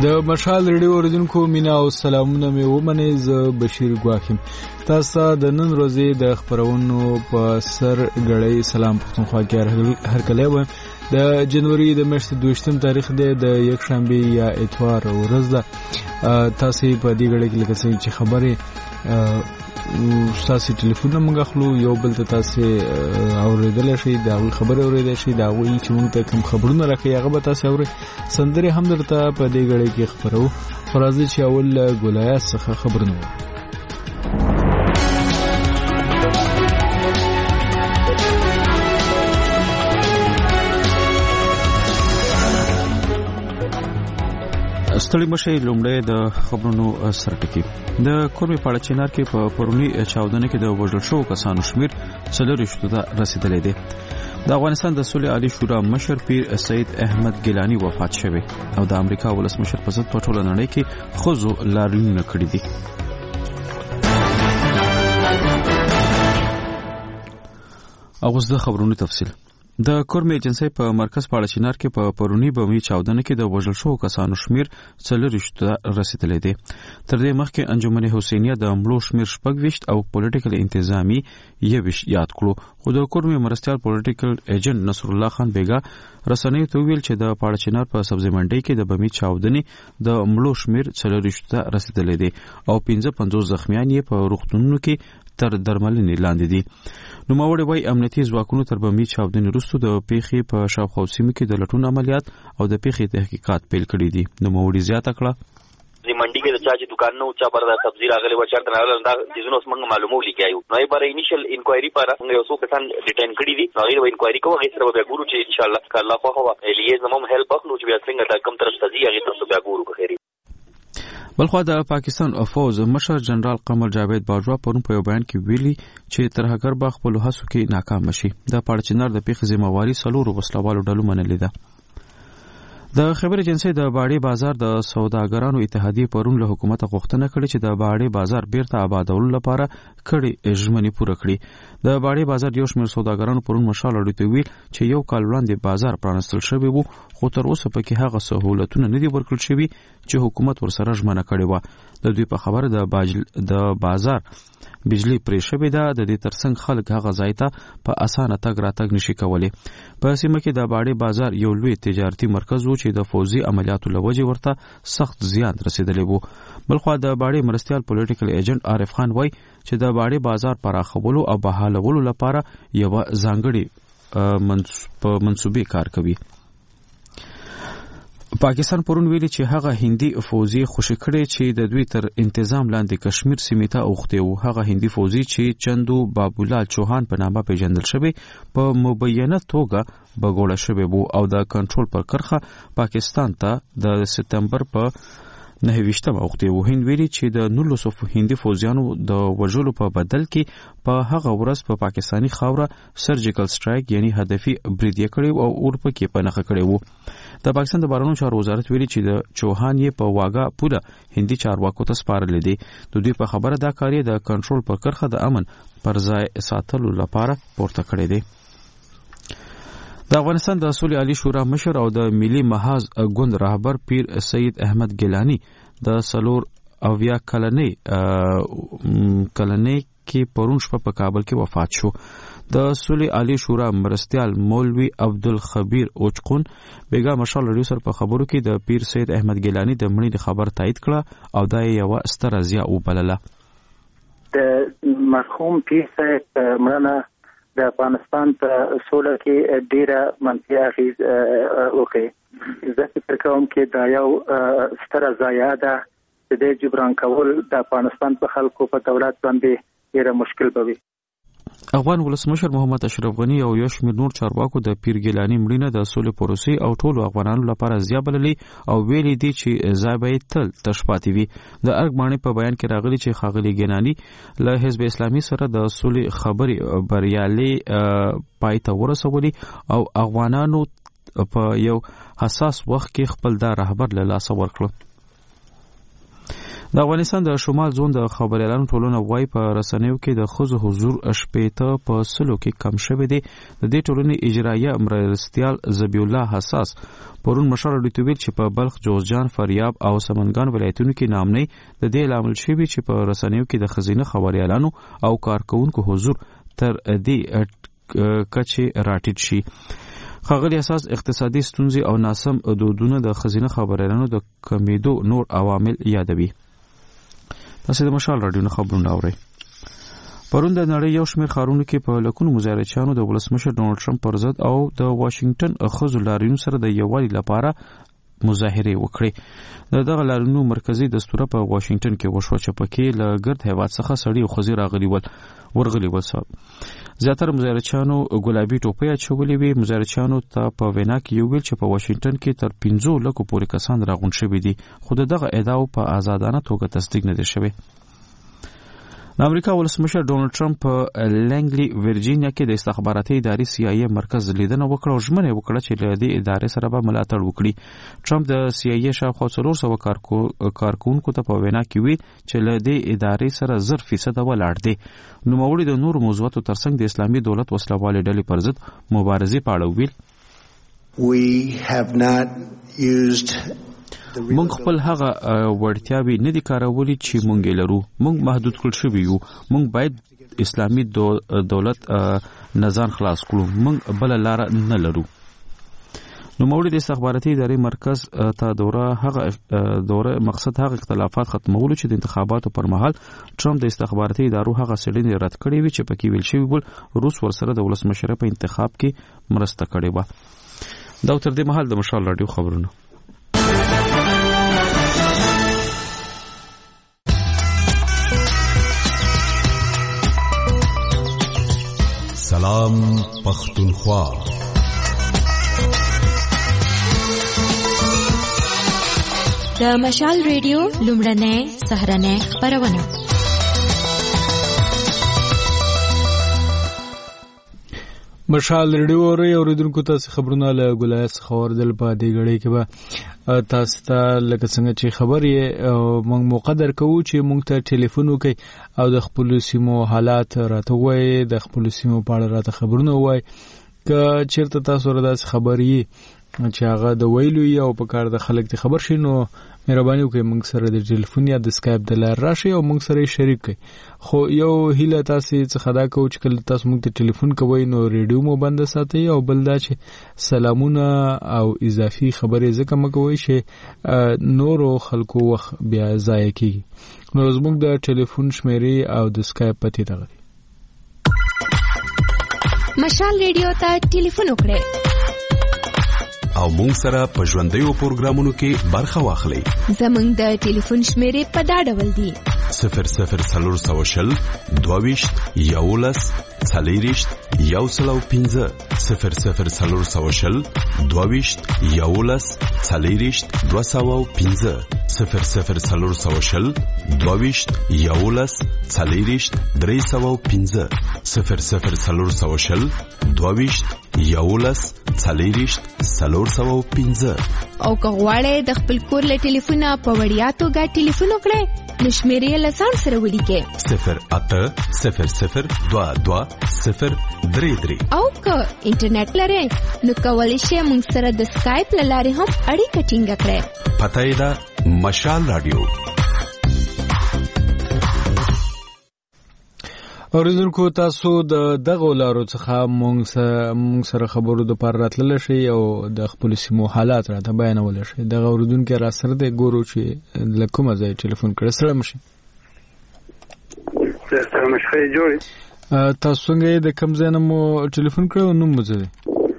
د مشال ریډیو اوریدونکو مینا او سلامونه مې ومنئ. زه بشیر ګواکیم تاسو د نن ورځې د خبرونو په سر غړې سلام پښتونخوا کې هر کله و د جنوري د میاشتې 22 تاریخ دی د یک شنبه یا اتوار ورځ ده. تاسو په دې غړې کې لکه څنګه چې خبره تاسو ټلیفون موږ خلو یو بل ته تاسو اوریدل شي دا خبره اوریدل شي دا وی چې موږ ته کوم خبرونه راکې هغه به تاسو اوري سندره هم درته په دې غړې کې خبرو فرازي چې اول ګولایات څخه خبرونه ستړي مشه لومړی د خبرونو سرټکی د کورمي پاړه چینار کې په پرونی چاودنه کې د وژل شوو کسانو شمیر 400 ته رسیدلی دی. د افغانستان د صلح عالی شورا مشر پیر سید احمد ګیلانی وفات شوی او د امریکا ولسمشر په ضد په ټوله نړۍ کې خوځو لاریونونه کړي دي. اوس د خبرونو تفصیل. د کورمي ایجنسی په مرکز پاړه چینار کې په پرونی بمي چاودنه کې د وژل شوو کسانو شمیر 400 ته رسیدلی دی. تر دې مخکې انجمن حسینیه د مړو شمیر 26 او پولیټیکل انتظامی 21 یاد کړو. خو د کورمي مرستيال پولیټیکل ایجنټ نصر الله خان بیګا رسنۍ ته ویل چې د پاړه چینار په سبزی منډي کې د بمي چاودنې د مړو شمیر 400 ته رسیدلی دی او 55 زخمیان یې په روغتونونو کې تر درملنې لاندې دي. نو ماوړې وای امنیتي ځواکونو تر بمي چاودنې وروسته د پیښې په شاوخوا سیمو کې د لټون عملیات او د پیښې تحقیقات پیل کړي دي. نو ماوړې زیاته کړه دی منډي کې د چا چې دکان نو چا پر د سبزی راغلي و چرته راغلل دا چیزونو څنګه معلومولې کیایو نو یې پر انیشل انکوایري پر څنګه یو څو کسان ډیټین کړي دي نو یې انکوایري کوو هغه سره به ګورو چې ان شاء الله که الله خو هوا الیز نمم هیلپ وکړو چې بیا څنګه دا کم طرف تزي هغه تاسو بیا ګورو که خیری. بلخوا د پاکستان فوج مشر جنرال قمر جاوید باجوا پرون په یو بیان کې ویلي چې ترهګر به خپل هڅو کې ناکام شي. د پاړه چینار د پیښې ذمہواری سلور وسلوالو ډلو منلې ده. د خبر ایجنسی د باړې بازار د سوداګرانو اتحادیه پرون له حکومت غوښتنه کړې چې د باړې بازار بیرته آبادولو لپاره کړي ژمنې پوره کړي. د باړې بازار یو شمېر سوداګرانو پرون مشال اړیته ویل چې یو کال وړاندې بازار پرانستل شوی وو خو تر اوسه پکې هغه سہولتونه نه دي ورکړل شوي چې حکومت ورسره ژمنه کړې و. د دوی په خبره د بازار بجلی پرې شوې ده د دې ترڅنګ خلک هغه ځای ته په اسانه تګ راتګ نشي کولی. په سیمه کې د باړې بازار یو لوی تجارتي مرکز و چې د فوزي عملیاتو لوجې ورته سخت زیان رسیدلی وو. بلخوا د باړې مرستيال پولیټیکل ایجنټ عارف خان وای چې د باړې بازار پراخولو او بحالولو لپاره یو ځانګړي منصوبې کار کوي. پاکستان پرون ویلي چې هغه هندي فوجي خوشی کړي چې د دوی تر انتظام لاندې کشمیر سیمې ته اوښتي وو. هغه هندي فوجي چې چندو بابولال چوهان په نامه پیژندل شوی په مبینه توګه بګوړه شوی وو او د کنټرول پر کرخه پاکستان ته د سپتمبر په 29 اوختي وو. هند ویلي چې د 1900 هندي فوجیانو د وژلو په بدل کې په هغه ورځ په پاکستانی خاوره سرجیکل سټرایک یعنی هدفي برید کړی او اورپه کې پنهخه کړی وو. د پاکستان د بهرنیو چارو وزارت ویلي چې د چوهان یې په واګه پوره هندي چارواکو ته سپارلې دي. د دوی په خبره دا کاری د کنټرول پر کرخه د امن پر ځای ساتلو لپاره پورته کړی دی. د افغانستان د صلح عالی شورا مشر او د ملي محاذ ګوند رهبر پیر سید احمد ګیلانی د سلور اویا کلنۍ کې پرون شپه په کابل کې وفات شو. د صلح عالی شورا مرستيال مولوی عبدالخبیر اوچقون بیګا مشال رادیو سره په خبرو کې د پیر سید احمد ګیلانی د مړینې د خبر تایید کړه او دا یو ستره زیاته وبلله. د مرحوم پیر سید مړنه د افغانستان په سوله کې ډیره منفي اغیز وکړي. زه فکر کوم چې دا یو ستره ضایعه ده چې د جبران کول د افغانستان په خلکو په دولت باندې ډیره مشکل به وي. افغان ولسمشر محمد اشرف غنی او یو شمېر نور چارواکو د پیر ګیلانی مړینه د سولې پروسې او ټولو افغانانو لپاره زیان بللې او ویلي دي چې ځای به تل تش پاتې وي. د ارګ باندې په بیان کې راغلي چې ښاغلي ګیلانی له حزب اسلامي سره د سولې خبرې بریالي پای ته ورسولې او افغانانو په یو حساس وخت کې خپل د رهبر له لاسه ورکړل. د افغانستان د شمال زون د خبريالانو ټولنه وايي په رسنیو کې د خزو حضور شپېته په سلو کې کم شوی دی. د دې ټولنې اجرایه مرستیال زبی الله حساس پرون مشر ډیټویل چې په بلخ، جوزجان، فاریاب او سمنګان ولایتونو کې نامنۍ د دې لامل شوی چې په رسنیو کې د خزینه خبريالانو او کارکونکو حضور تر دې کچې راټیټ شي. ښاغلي اساس اقتصادي ستونزې او ناسم دودونه د خزینه خبريالانو د کمیدو نور عوامل یادوي. تاسو د مشال رادیو خبرونه اورئ. پرون د نړۍ یو شمېر ښارونو کې په لکونو مظاهرچیانو د ولسمشر ډونالد ټرمپ پر ضد او د واشنگټن ښځو لاریونو سره د یووالي لپاره مظاهره وکړي. دغه لاریونو مرکزی دستور په واشنگټن کې وشو چې پکې له ګرد هیواد څخه سړي او ښځې ورغلي ول. زیاتره مظاهرچیانو ګلابي ټوپۍ اچولې وي. مظاهرچیانو ته په وینا کې یو ویل چې په واشنگټن کې تر 15 لکو پورې کسان راغونډ شوي دي، خو دغه ادعا په آزادانه توګه تصدیق نه دي شوی. د امریکا ولسمشر ډونالد ټرمپ په لنګلی ورجینیا کې د استخباراتي ادارې CIA مرکز لیدنه وکړه او ژمنه وکړه چې له دې ادارې سره به ملاتړ وکړي. ټرمپ د CIA شاوخوا 400 کارکونکو ته په وینا کې ویل چې له دې ادارې سره 0% ولاړ دي. نوموړي د نورو موضوعاتو ترڅنګ د اسلامي دولت وسلوالې ډلې پر ضد مبارزې په اړه ویل. We have not used مونږ خپل هغه وړتیاوې نه دي کارولې چې مونږ یې لرو. مونږ محدود کړل شوي یو. مونږ باید اسلامي دولت نظام خلاص کړو. مونږ بل لار نه لرو. نوموړي د استخباراتي ادارې مرکز ته دوره مقصد هغه اختلافات ختمولو چې د انتخاباتو پر مهال ټرمپ د استخباراتي ادارو هغه څېړنې رد کړې وي چې پکې ویل شوی ول روس ورسره د ولسمشر په انتخاب کې مرسته کړې وه. دا تر دې مهال د مشال رادیو خبرونه. سلام پختونخوا. د مشال ریډیو لومړنۍ سهارنۍ خبرونه. مشال ریډیو اوریدونکو تاسو خبرونه له ګولای څخه اوردل په دې غړي کې به تاسو ته لکه څنګه چې خبر یې موږ مقدر کوو چې موږ ته ټلیفون وکړي او د خپل سیمو حالات راته وایي، د خپل سیمو په اړه راته خبرونه وایي. که چیرته تاسو را داسې خبر یې چې هغه د ویلو یا په کار د خلک ته خبر شي، نو مهرباني وکړئ موږ سره د ټلیفون یا د اسکایپ د لارې راشي او موږ سره شریک کړئ. خو یو هیله تاسو څخه دا کوو چې کله تاسو موږ ته ټلیفون کوئ نو ریډیو مو بند ساتئ او بل دا چې سلامونه او اضافي خبرې ځکه مه کوئ چې نورو خلکو وخت بیا ضایع کیږي. نو زموږ د ټلیفون شمیرې او د اسکایپ پته دغه دي. مشال ریډیو ته ټلیفون وکړئ او مونږ سره په ژوندیو پروګرامونو کې برخه واخلئ. زموږ د ټلیفون شمیرې په دا ډول دي: 00420 22 11 40 105 00420 22 11 40 205 00420 22 11 40 305 00420 22 11 40 305. او که غواړئ د خپل کور له ټلیفونه په وړیا توګه ټلیفون وکړئ نو شمیرې له ځان سره ولیکئ 0800 22 033. او که انټرنیټ لرئ نو کولی شئ موږ سره د اسکایپ له لارې هم اړیکه ټینګه کړئ. پته یې ده مشال رادیو. اوریدونکو تاسو د دغه لارو څخه مونږ سره خبرو د پر راتلل شي او د خپل سیمو حالات راته بیانول شي. دغه اوریدونکو را سره د ګورو چې لکه ځای ټلیفون کړه سره مشي. سره مشخه جوړي. تاسو څنګه د کوم ځای نه مو ټلیفون کړو نو مو زده؟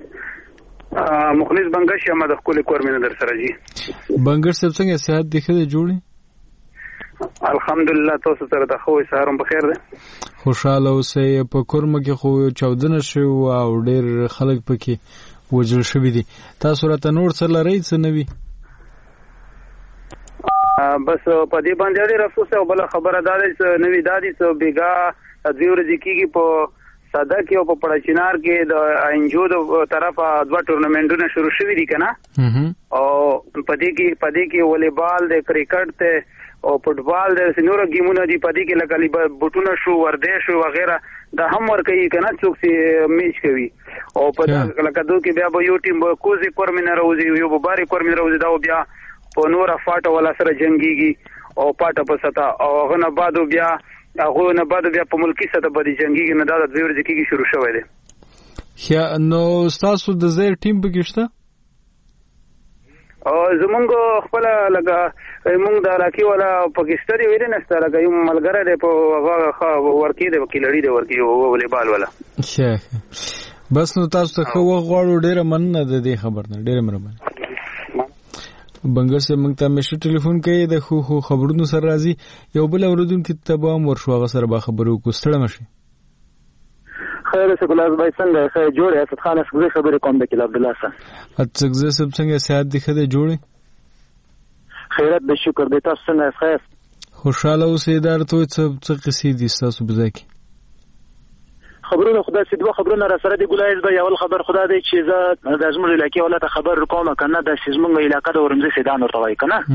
مخلص بنگش یا د خپل کور مینه در سره جی. بنگش څنګه صحت دیخه جوړي؟ الحمدلله تاسو سره د خو سهارم بخیر ده. خوشاله اوسئ. په کورم کې خو چاودنه شو او ډېر خلک پکې وژل شوي دي. تاسو راته نور څه لرئ څه نه وي؟ بس په دې باندې ډېر افسوس او بل خبره دا ده چې نوې دا دي چې بیګا دوی ورځې کېږي په ساده کې او په پړچینار کې د انجو د طرفه دوه ټورنمنټونه شروع شوي دي که نه. او په دې کې والیبال د کرکټ ته او فوټبال د سنورو گیمونه دی پدې کې لکه بوټونه شو ورده شو وغیرہ دا هم ور کوي کنه څوک چې میچ کوي او په لکه دوی کې بیا به یو ټیم به کوزي کورمنه راوځي یو به باري کورمنه راوځي دا بیا په نور فاټه ولا سره جنگيږي او پاټه په ستا او هغه نه بعد بیا په ملکی سطح باندې جنگيږي نه دا د دوی ورځ کېږي شروع شوی دی. یا نو تاسو د زیر ټیم پکې شته او زمونږ خپل لګه موږ د علاقې ولا پاکستاني ویل نه ستاره کوي ملګری دی په هغه ورکی دی وکیلړي دی ورکی والیبال ولا شه بس نو تاسو ته خو غواړو ډیره مننه د دې خبر نه ډیره مهرباني بنګر سه موږ ته مشه ټلیفون کوي د خو خبرونو سره راځي یو بل اوردونکو ته به ورشو هغه سره به خبرو کوستړه مشي خیر سکولاز بای څنګه خیر جوړه اسد خان اسګزه خبرې کوم د کله عبد الله سره اسګزه سب څنګه سیادت دي خده جوړه خیرت به شکر د تاسو څنګه خیر خوشاله اوسې دار ته څه قصې دي تاسو بځکه خبرونه خدای سي دوه خبرونه را سره دی ګولایز به یو خبر خدای دی چې زه د ازمر علاقې ولته خبر کوم کنه د سیزمنګ علاقې د ورمزه سیدان ورته وای کنه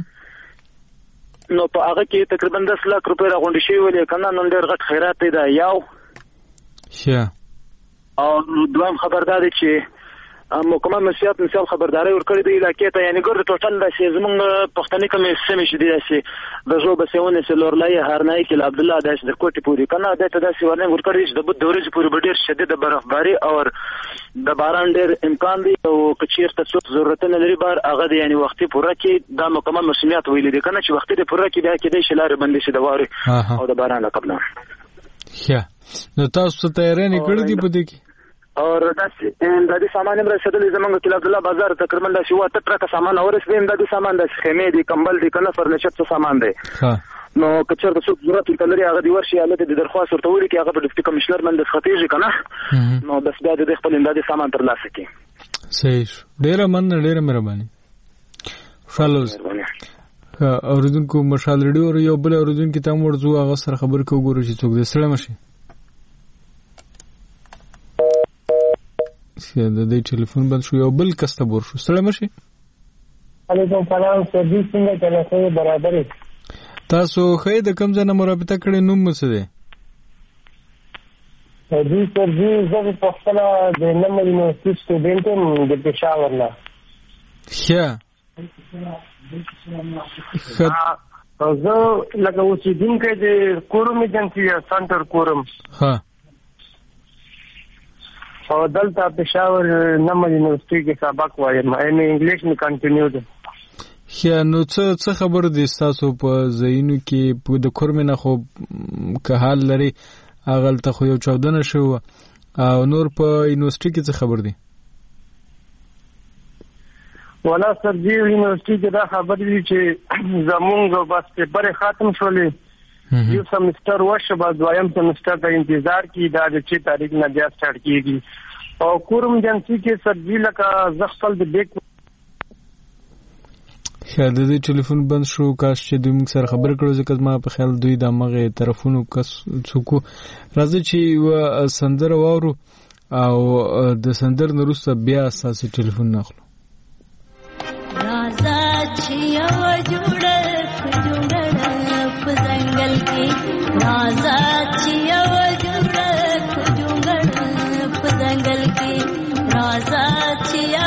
نو په هغه کې تقریبا 10 لک روپۍ راغونډې شوی ولې کنه نن ډېر غټ خیرات دی دا یو شه او دوام خبردار دی چې محکمه مسیحت مثال خبرداري ورکړې دی علاقې ته یعنی ګور ټوټل د سیزمنګ پښتني کومې سیمې شې دي چې د جو بسونه سلورلای هرنای کې عبد الله داش د کوټي پوری کنه د ته داسې ورنه ورکړې چې د بده ورځ پوری ډېر شدید برفباری او د باران ډېر امکان دی او کچیر ته څو ضرورت نه لري بار هغه دی یعنی وختي پوره کې د محکمه مسیحت ویل دي کنه چې وختي پوره کې بیا کې د شلاره بندي شي د واره او د باران قبل ښه نو تاسو ته تیارې نه کړې دي په دې کې اور د دې سامان هم رسیدلی زمونږ کې عبد الله بازار تقریبا د شو ته ترکه سامان اورسې د دې سامان د خیمه دي کمبل دي کنه فرنیچر څه سامان دی نو کچر د څو ضرورت لري هغه دی ورشي حالت د درخواست ورته وړي کې هغه په ډیپټي کمشنر باندې خطیږي کنه نو بس بیا د خپل اندازې سامان تر لاسه کې صحیح ډیره مهرباني فالوز اوردونکو مشال ریډیو یو بل اوردونکو ته ورځو هغه سره خبر کو ګورو چې څوک د سره مشي د دې ټلیفون بند شو یو بل کسته بور شو سلام شي علیکم سلام سردي څنګه چلته برابر تاسو خې د کوم ځای مرابطه کړې نوم څه دی سردي زه په خپل د نمبر یونیورسيټي سټوډنټ د پېښور نه ښه زه لکه اوسېدونکی د کورم ایجنسي سنټر کورم ها او دلته پېښور نمبر یونیورسيټي کې سبق وایم مې انګلیش می کنټینیو ده ښه نو څه خبر دي تاسو په زینو کې په د کورمنه خو که حال لري اغل ته خو یو 14 شو او نور په یونیورسيټي کې څه خبر دي ولا سر دی یونیورسيټي کې دا خبر دي چې زمونږ بس پیپر ختم شولې یو سمستر وشه بعد دویم سمستر ته انتظار کی دا د 6 تاریخ نه بیا سٹارټ کیږي او کورم جنسي کې سبزی لکه زخل د بیک شاده د ټلیفون بند شو کاش چې دوی موږ سره خبر کړو ځکه ما په خیال دوی د مغه طرفونو کس څوک راځي چې سندر وورو او د سندر نورسته بیا اساسي ټلیفون ناخلو راځه چې یو جوړ जंगल की राजा चिया जंगल की राजा चिया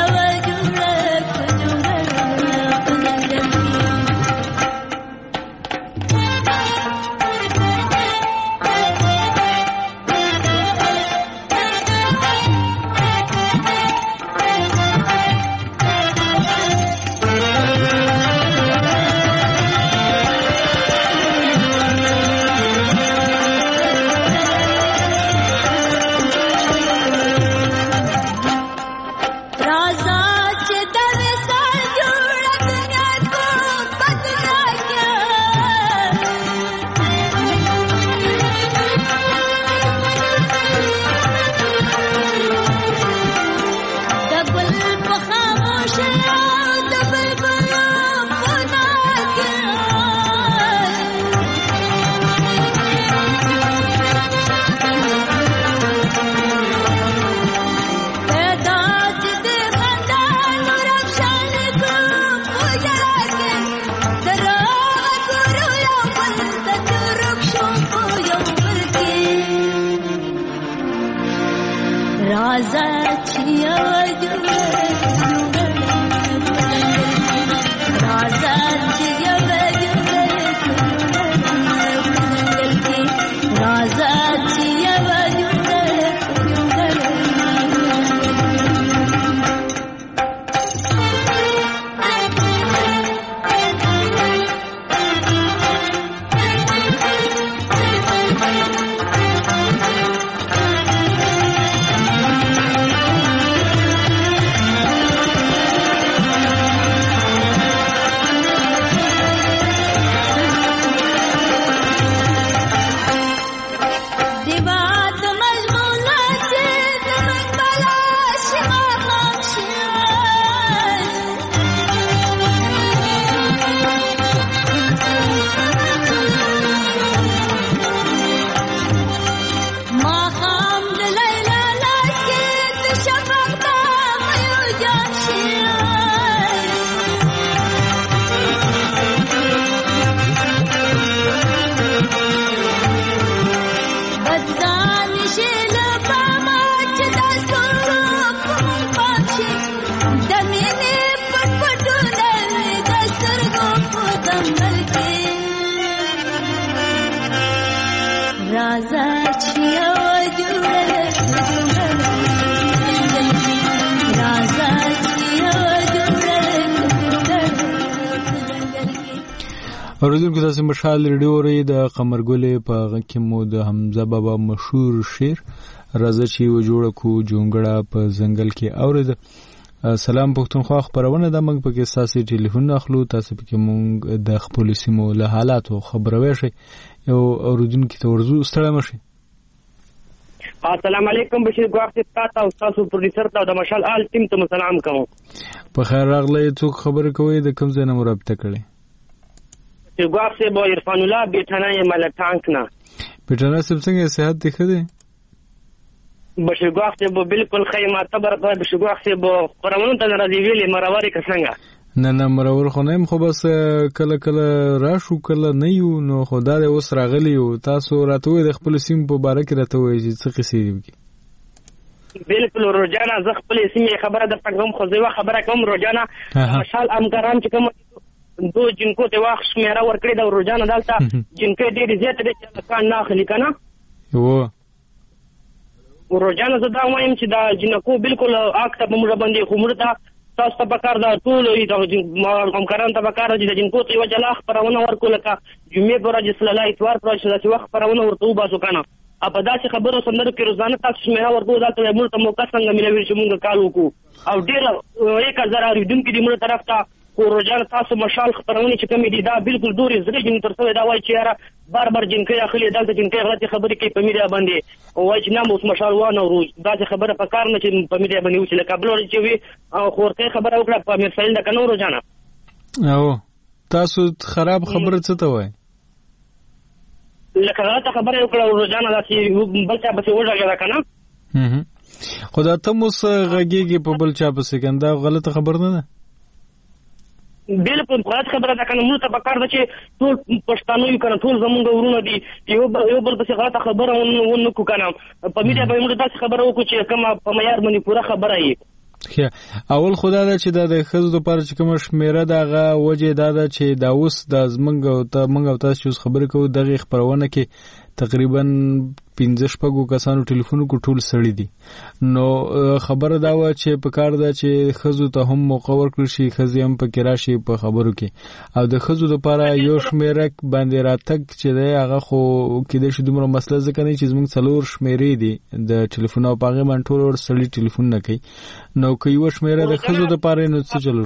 राजा छिया जुड़े राजा छिया जुड़े राजा छिया اوریدونکو تاسو مشال ریډیو ری د قمرګلې په غکه مو د حمزه بابا مشهور شعر راځي چې و جوړ کو جونګړه په ځنګل کې اورید. سلام پښتونخوا خبرونه د موږ په کې اساسي ټلیفون اخلو تاسو په کې موږ د خپل سیمو له حالاتو خبروي شي یو اوریدونکو ته ورزو ستړی مشي. السلام علیکم بشیر ګواخ تاسو او تاسو پروډوسر ته د مشال آل ټیم ته سلام کوم. په خیر راغلی څوک خبر کوي د کوم ځای نه مرابطه کړي؟ ګواخ سے بو عرفان الله بیٹھنا ہے مل ټانک نه بیٹھنا سب څنګه صحت دی خدای بشیر ګواخ سے بو بالکل خیمه تبر بشیر ګواخ سے بو قرمون ته راځي ویلې مروري څنګه نه مرور خو نه خو بس کله کله راشو کله نه یو نو خدای اوس راغلی او تاسو راتوي د خپل سیم په باره کې راتوي چې څه قصې دي. بالکل روزانه ز خپل سیم خبره د پګم خو زه خبره کوم روزانه مشال امکران چې کوم دو جنکو ته واخ شمیره ورکړي د روزانه دالته جنکې ډېر زیات دي چې کان نه اخلي کنه و روزانه زه دا وایم چې دا جنکو بالکل اکته په موږ باندې خمرته تاسو ته پکار دا ټول د همکارانو ته پکار دي د جنکو ته وجلا خبرونه ورکول کا جمعې پر ورځ صلی الله اتوار پر ورځ چې وخت خبرونه ورته وباسو کنه په داسې خبرو سندرو کې روزانه تاسو شمیره ورکول دا ته موږ ته موقع څنګه ملوي چې موږ کال وکړو او ډېر 1000 اوریدونکو دې موږ طرف ته روزانه تاسو مشال خبرونه چې کوم دي دا بالکل دوري زړه جن تر څو دا وایي چې یاره بار جنکې اخلي دلته جنکې غلطي خبرې کوي په میډیا باندې وایي چې نام اوس مشال وانه روز دا خبره په کار نه چې په میډیا باندې وچ لکه بلور چې وي خورته خبره وکړه په مرسل د کنو روزانه او تاسو خراب خبره څه ته وایي لکه غلطه خبره وکړه روزانه دا چې بل څه به وځي کنه خدای ته مو غږیږي په بل چا په سکندا غلطه خبر نه ده بالکل غلط خبره ده کنه موږ ته پکار ده چې ټول پښتانه یو کنه ټول زمونږ ورونه دي یو بل څه غلطه خبره ونه کو کنه په میډیا باندې موږ تاسو خبره وکړو چې کوم په معیار باندې پوره خبره یې اول خدای دا چې د خزو لپاره چې کوم شمیره دغه وجه دا چې دا اوس د زمنګ او ته منګ او تاسو خبرې کوو دغه خبرونه کې تقریبا 15 شپږو کسانو ټلیفون کو ټول سړی دي نو خبره دا و چې په کار دا چې خزو ته هم موقع ورکړي شي خزي هم په کراشي په خبرو کې او د خزو لپاره یو شمیره باندې راتګ چې هغه خو کې د شې دومره مسله ځکه نه چې زموږ څلور شمیرې دي د ټلیفون او پاغه منټور ور سړی ټلیفون نه کوي نو کوي و شمیره د خزو لپاره نو څه چلو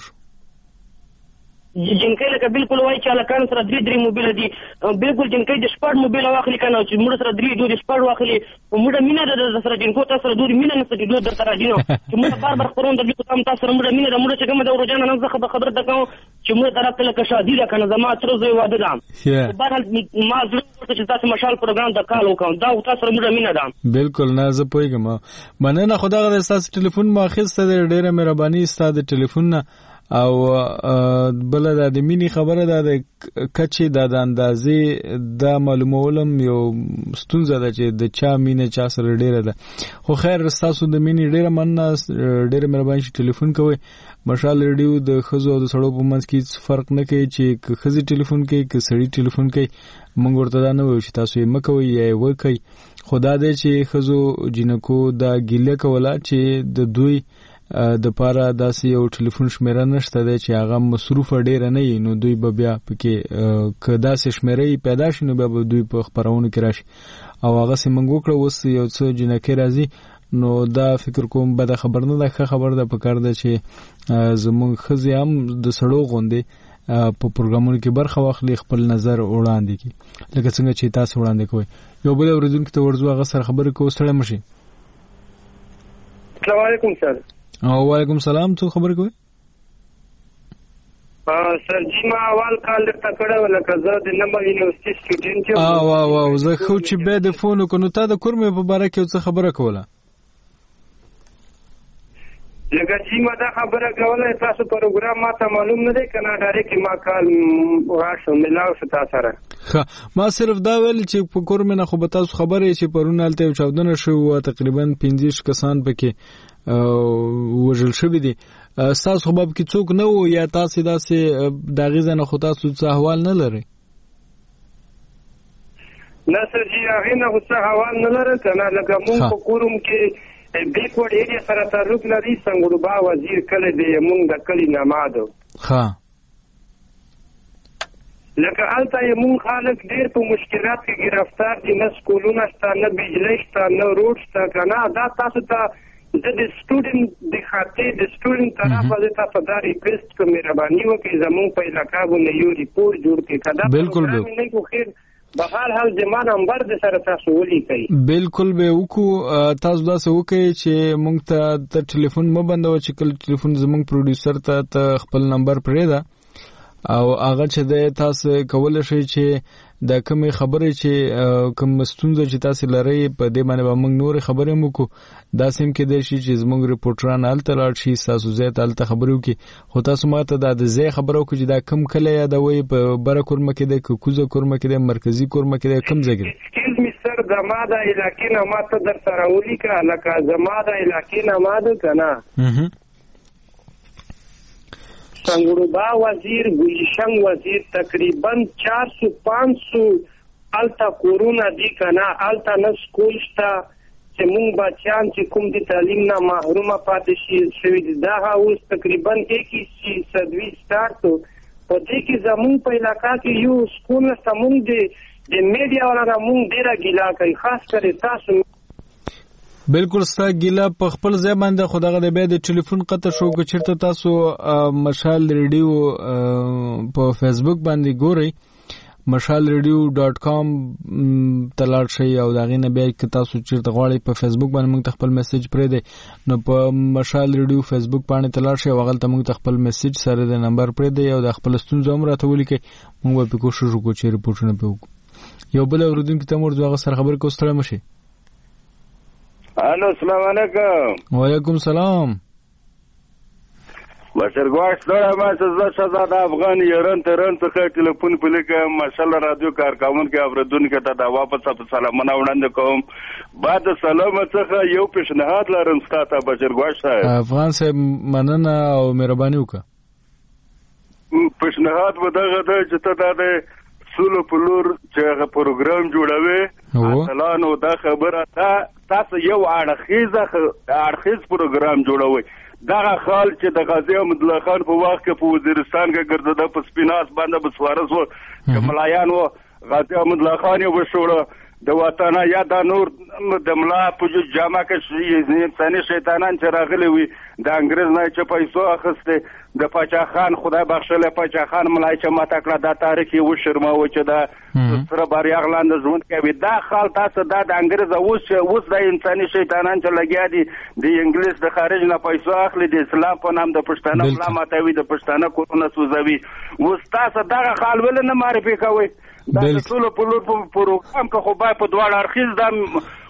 جنکې لکه بالکل وایي چې الکان سره درې موبایل دي بالکل جنکې د سپارټ موبایل واخلي کنه چې موږ سره درې دوه سپارټ واخلي موږ مینه د سره جنکو تاسو سره دوی مینه نه سره دوی در سره دینو چې موږ بار خبرون د تاسو سره موږ مینه د موږ چې کوم د روزانه نه خبر ده کوم چې موږ طرف ته لکه شادي ده کنه زما تر زوی واده ده بهر ما زړه چې تاسو مشال پروګرام د کال وکم دا تاسو سره موږ مینه ده بالکل نه زه پوهیږم مننه خدای غره تاسو ټلیفون ما اخیسته ډیره مهرباني ستاسو ټلیفون نه او بل د مینی خبره ده کچې د اندازې د معلومولم یو ستونزه ده چې د چا مینه چا سره ډیره ده خو خیر تاسو د مینی ډیره مننه ډیره مهرباني چې ټلیفون کوئ مشال ریډیو د خزو او د سړو په منځ کې فرق نه کوي چې خزي ټلیفون کوي که سړی ټلیفون کوي موږ ورته دا نه وایو چې تاسو یې مکوئ یا یې وکئ خدا دې چې خزو جنکو دا ګیله کوله چې د دوی د پاره داسې یو ټلیفون شمیره نشته دی چې هغه مصروف ډیره نه وي نو دوی به بیا پکې که داسې شمیرې پیدا شي نو بیا به دوی په خپرونو کې راشي او هغه سې موږ وکړه اوس یو څه جنکې راځي نو دا فکر کوم بده خبر نه ده ښه خبر ده پکار ده چې زموږ ښځې هم د سړو غوندې په پروګرامونو کې برخه واخلي خپل نظر وړاندې کړي لکه څنګه چې تاسو وړاندې کوئ یو بل اورېدونکي ته ورځو هغه سره خبرې کوو ستړی مه شئ السلام علیکم سر وعلیکم السلام څوک خبرې کوئ سر جی ما اول کال درته کړی لکه زه د نمبر یونیورسټي سټوډنټ یم زه خو چې بیا د فون وکړو نو تا د کورمې په باره کې یو څه خبره کوله لکه چې ما دا خبره کوله تاسو پروګرام ما ته معلوم نه دی کنه ډایرکټ ما کال راشم ملاو شو تاسو سره ښه ما صرف دا ویل چې په کورمې نه خو به تاسو خبرې چې پرونه هلته یو چاودنه شوې وه تقریبا 15 کسان پکې وژل شوي دي ستاسو خو به پکې څوک نه و یا تاسې داسې د هغې ځای نه خو تاسو څه احوال نه لرئ نه سر جي هغې نه خو څه احوال نه لرئ که نه لکه مونږ په کوروم کې بیکورډ ایریا سره تعلق لري سنګړوبا وزیر کلی دی مونږ د کلي نمادو لکه هلته یې مونږ خلک ډېر په مشکلات کې ګرفتار دي نه سکولونه شته نه بجلی شته نه روډ شته که نه دا تاسو ته زه د سټوډنټ د خاطې د سټوډنټ طرفه زه تاسو دا ریکویسټ کوم مهرباني وکړئ زمونږ په علاقه باندې یو ریپورټ جوړ کړئ که دا پروګرام نه کو خیر بهر حال زما نمبر د سره تاسو ولیکئ بالکل به وکړو تاسو داسې وکړئ چې موږ ته د ټلیفون مه بندوه چې کله ټلیفون زموږ پروډیوسر ته خپل نمبر پرېږده او هغه چې دی تاسو کولی شئ چې دا کومې خبرې چې کوم ستونزه چې تاسو لرئ په دې باندې به موږ نورې خبرې هم وکړو داسې هم کیدای شي چې زموږ ریپورټران هلته لاړ شي ستاسو ځای ته هلته خبرې وکړي خو تاسو ما ته دا د ځای خبره وکړو چې دا کوم کلی یادوئ په بره کورمه کې دی که کوزه کورمه کې دی مرکزي کورمه کې دی کوم ځای کې دی ایکسکیوز می سر زما د علاقې نه ما ته در سره ولیکه لکه زما د علاقې نه ما ده که نه سنگروبا وزیر گلشن وزیر تقریبا 400-500 التا کورونا دی کنا التا نه سکول شته چې مونږ بچیان چې کوم د تعلیم نه محرومه پاتې شوي دي دا اوس تقریبا 21% سٹارټ په دې کې زمونږ په علاقه کې یو سکول نشته مونږ د میډیا والا مونږ ډېره ګیله کوي خاص کر تاسو بالکل ستا ګیله په خپل ځای باندې خو دغه د بیا د ټلیفون قطع شو که چېرته تاسو مشال ریډیو په فیسبوک باندې ګورئ mashalradio.com ته لاړ شئ او د هغې نه بیا که تاسو چېرته غواړئ په فیسبوک باندې موږ ته خپل میسج پرېږدئ نو په مشال ریډیو فیسبوک باندې ته لاړ شئ او هغلته موږ ته خپل میسج سره د نمبر پرېږدئ او د خپل ستونزه هم راته ولیکئ موږ به پرې کوشش وکړو چې ریپورټونه پرې وکړو یو بل اورېدونکي ته هم ورځو هغه سره خبرې کوو ستړی مه شئ الو السلام علیکم وعلیکم السلام بشرګوښ ستړی ما زه شهزاده افغان ایران تهران څخه ټلیفون په لیکه ماشاءالله رادیو کارکوونکي اورېدونکو ته د واپس سلامونه وړاندې کوم بعد سلام څخه یو پیشنهاد لرم ستا ته بشرګوښ صاحب افغان صاحب مننه او مهرباني وکړه پیشنهاد به دغه دی چې ته دا د سولو په لور چې هغه پروګرام جوړوي اصلانو دا خبره تاسو یو اړخیز پروګرام جوړوي دغه خال چې د غازي احمد الله خان په وخت کې په وزیرستان کې ګرځېده په سپیناس باندې بسوارس و چې ملایان و غازي احمد الله خان یې وشوړه د وطن یا د نور د ملا په جامه کې انساني شیطانان چې راغلي وي د انګريز نه چې پیسو اخیسته د پاچا خان خدای بخښله پاچا خان ملای چې ماته کړه دا تاریخ یې وشرماوه چې دا سره باریاغ لاندې ژوند کوي دا خال تاسو دا د انګريز اوس د انساني شیطانان چې لګیا دي د انګلیس د خارج نه پیسو اخلي د اسلام په نام د پښتانه ملا ماتوي د پښتانه کورونه سوځوي اوس تاسو دغه خال ول نه معرفي کوي دا ټول په لور پروګرام کې خو باید په دواړه اړخیز دا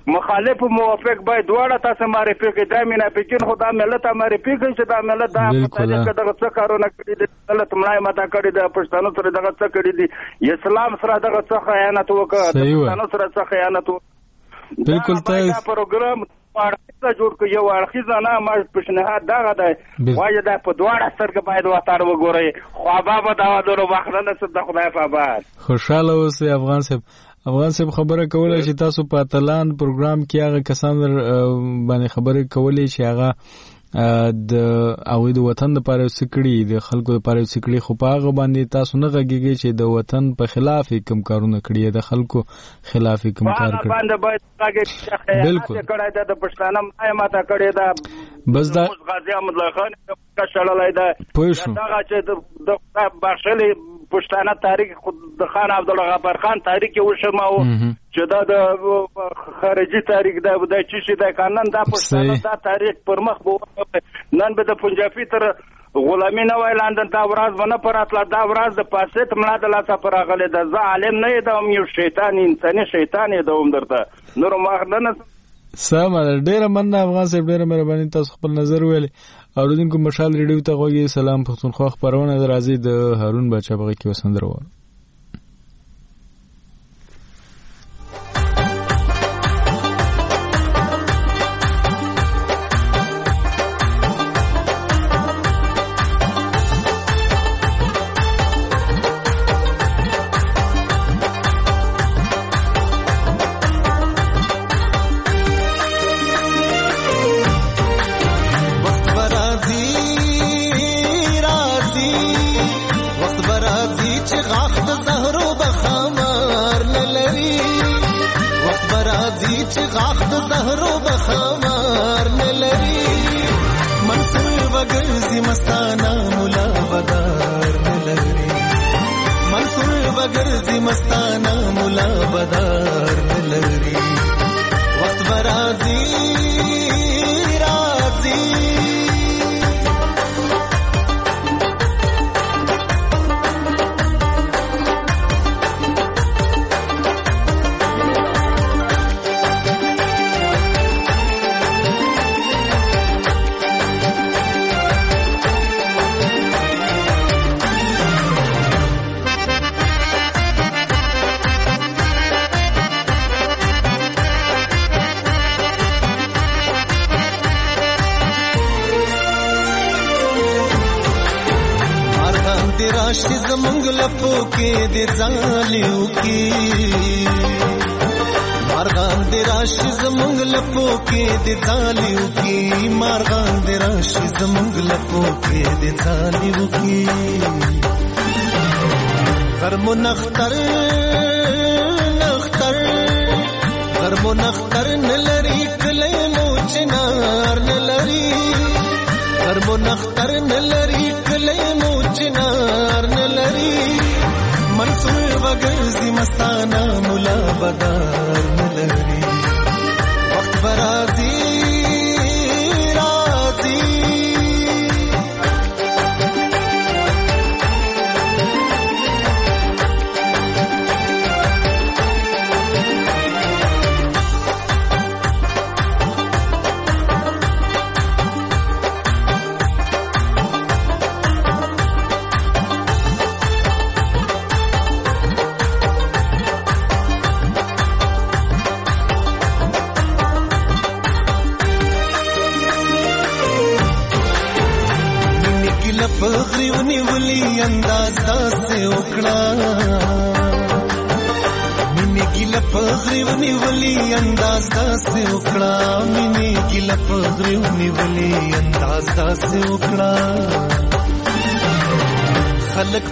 مخالف موافق باید دواړه تاسو معرفي کړئ. دا منافقین خو دا ملت معرفي کوي چې دا ملت دا دغه څه کارونه کړي دي، ملت مړای ماته کړي د پښتنو سره دغه څه کړي دي، اسلام سره دغه څه خیانت وکړ، پښتنو سره څه خیانت وکړ. بالکل تاسو پروګرام اړخیزه جوړ کړ، یو اړخیزه نه ما پښنهاد دغه دی وایي دا په دواړه سترګې باید وتاړ وګورئ. خو بابا دا ودرو بخښنه څه د خدای په آباد. خوشاله اوسئ افغان صاحب خبره کوله چې تاسو په اتلان پروګرام کې هغه کسان باندې خبره کولې چې هغه د اوی د وطن لپاره سکړي د خلکو لپاره سکړي، خو په هغه باندې تاسو نه غږیږئ چې د وطن په خلاف کوم کارونه کړی، د خلکو خلاف کوم کار کړی. بالکل کړه د پښتانه ماته کړی دا بس دا غازی احمد الله خان کا شړلای دا دغه چې د بخښلې پښتانه تاریخ خود د خان عبدالغفار خان تاریخ وشماو چې دا د خارجي تاریخ دا د چشي د قانون دا پښتانه دا تاریخ پر مخ نن به د پنجابي تر غلامی نه وای لاندن دا ورځ ونه پراتله، دا ورځ د پاسه تملا د لاسه پراغله د ز عالم نه یم یو شیطان انساني شیطان یم درته نور ماخدنه سم ډیره مننه افغان صاحب، ډیره مهرباني تاسو خپل نظر ویلي. اوریدونکو مشال ریډیو ته غوږی. سلام پښتونخوا خبرونه درازي د هارون بچا بغي کې وسندرو. مستانه مولا بدار لري وخت برازي رازي راشي زمونږ لپو کې د ځالیو کې مارغان د راشي زمونږ لپو کې د ځالیو کې مارغان د راشي زمونږ لپو کې د ځالیو کې غرمو نختر غرمو نختر نلري کله مو چنار نلري غرمو نختر نلري کله مو چنار نلري منصور وګرځي مستانه مولا بدار نلري وخت برازي رازي پغریونی ولی انداز داسه وکړه مینه ګل پغریونی ولی انداز داسه وکړه مینه ګل پغریونی ولی انداز داسه وکړه خلق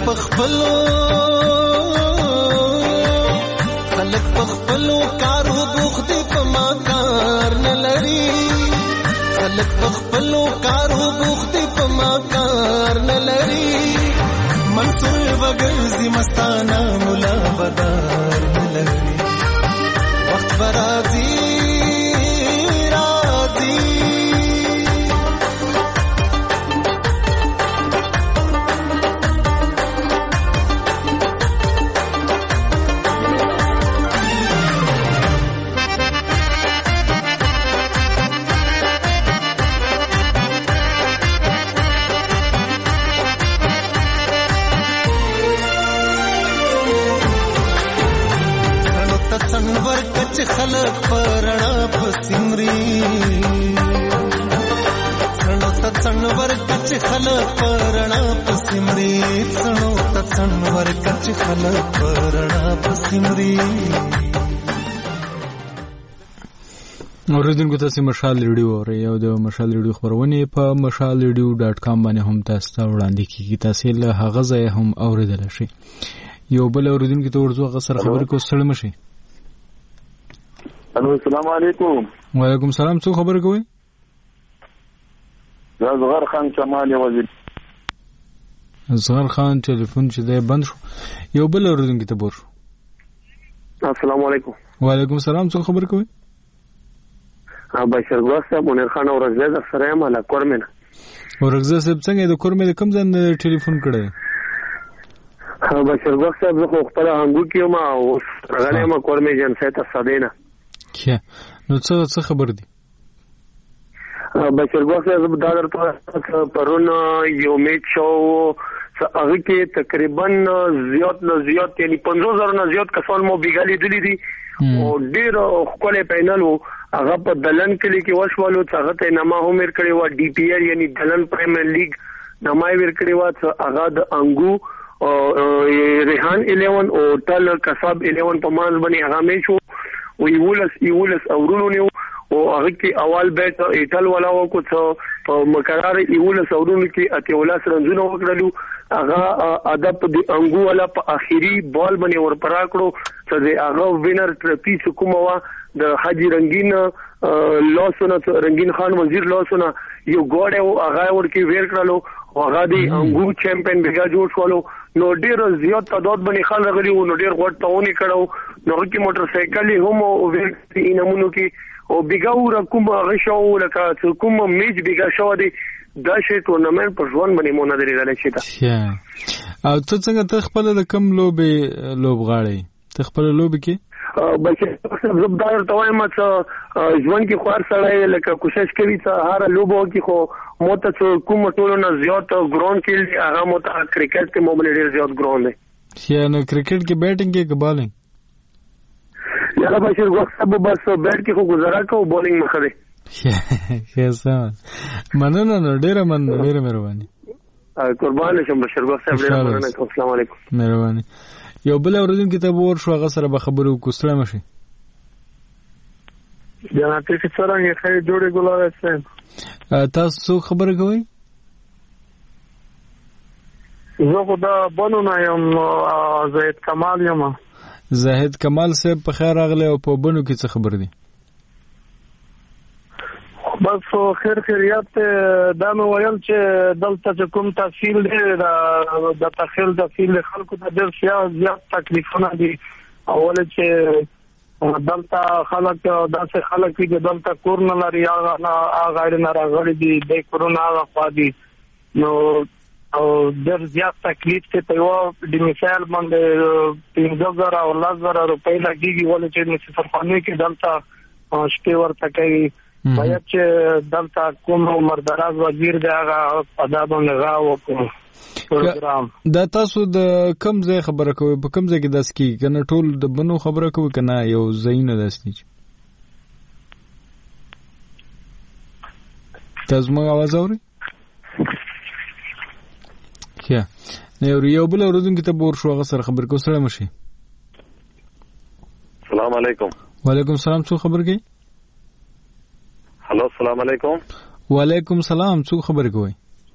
پخپلو کارو بوخت په ما کار نه لري خلق پخپلو کارو بوخت په ما کار نه لري منصور وګرځي مستانه مولا بدار نه لري وخت برازي رازي چې خلک پرنا پسمري څنو ته څنور کچ خلک پرنا پسمري څنو ته څنور کچ خلک پرنا پسمري. اوریدونکو تاسو مشال ریډیو اورئ او د مشال ریډیو خبرونه په mashalradio.com باندې هم تاسو ته وړاندې کیږي. تاسو له هغه ځای هم اوریدل شي. یو بل اوریدونکو ته ورځو غسر خبرې کو ستړي مشي. الو السلام علیکم. وعلیکم السلام. څو خبرې کوئ؟ زغر خان کمال وزیر. زغر خان ټلیفون چې دی بند شو. یو بل اوریدونکو ته بور شو. السلام علیکم. وعلیکم السلام. څو خبرې کوئ؟ بشیر ګوس صاحب منیر خان اورغزه د سره مالا کورمنه. اورغزه صاحب څنګه د کورمه د کم ځان ټلیفون کړی؟ بشیر ګوس صاحب زه خپل هنګو کېم او غلې ما کورمه جن سیته صدینه. کیا نو څه خبر دي؟ بشیر ګوس صاحب دا درته پرون یو میچ شو هغه کې تقریبا زیات یعنی 50,000 نه زیات کسان مو بیګالي دي او ډیر خپل پینل وو هغه په دلن کلی کې وشولو هغه ته نامه هم ورکړی و ډي پی ار یعنی دلن پریمیر لیګ نامه ورکړی و هغه د انګو ریحان 11 او ټل کسب 11 په مانځ باندې هغه میچ وو یولس اورونو نیو او هغه کې اول بیت ایټل ولا وکړو په مقرر یولس اورونو کې اته ولاس رنځونه وکړلو هغه ادب د انګو ولا په اخیری بال باندې ورپرا کړو چې هغه وینر ټرپی کومه وا د حاجی رنگین لاسونه رنگین خان وزیر لاسونه یو ګوډ او هغه ورکی ویر کړلو هغه دی انګو چمپیون بیګا جوړ شولو نو ډیر زیات تعداد باندې خان راغلی نو ډیر غوټ تاونی کړو نو کې موټر سایکل هم ویر اینمونو کې او بیګا ورکوم هغه شو لکه کوم میچ بیګا شو دی دا شی ټورنمنت په ځوان باندې مونږ درې غلې شي تا او ته څنګه ته خپل د کم لوبغاړي ته خپل لوب کې بلکې زبدار توایم چې ځوان کې خوار سره لکه کوشش کوي چې هر لوبو کې خو موته کوم ټولو نه زیات ګراوند کې هغه موته کرکټ کې موبایل ډیر زیات ګراوند دی نو کرکټ کې بیټینګ کې بالینګ یا بشیر وخت بس بیٹ کې خو گزارا کو بولینګ مخه دی ښه مننه نو ډیره مهرباني قربان شم بشیر وخت صاحب ډیره مننه السلام علیکم مهرباني یو بل اوریدونکو ته ور شو هغه سره به خبرو کوستړه مشي جناب ته څنګه خیر جوړې ګلاره صاحب تاسو خبره کوئ زه خو دا بنو نه یم زاهد کمال یم زاهد کمال صاحب په خیر راغلی او په بنو کې څه خبر دي بس خیریت دا نو ویل چې دلته کوم تفصیل دی د تفصیل خلکو ته ډېر زیات تکلیفونه دي اول چې دلته خلک داسې خلک دي دلته کور نه لري هغه غیر نه راغلي دي د کرونا هغه دي نو او ډېر زیات تکلیف ته په یو د مثال باندې 3000 او 1000 روپۍ لګيږي ولې چې مسافرخانه کې دلته شپې ورته کوي باید چې دلته کوم مردراز وزیر دی هغه ادا باندې راو پروګرام دا تاسو د کم ځای خبره کوي په کم ځای کې داس کی کنه ټول د بنو خبره کوي کنه یو زینه داسنی تاسو موږ आवाज اوري کیا یو بل ورځون کې ته بور شو هغه سره خبر کو سره مشي السلام علیکم وعلیکم السلام څو خبر کی هلو السلام علیکم وعلیکم السلام څو خبر کوي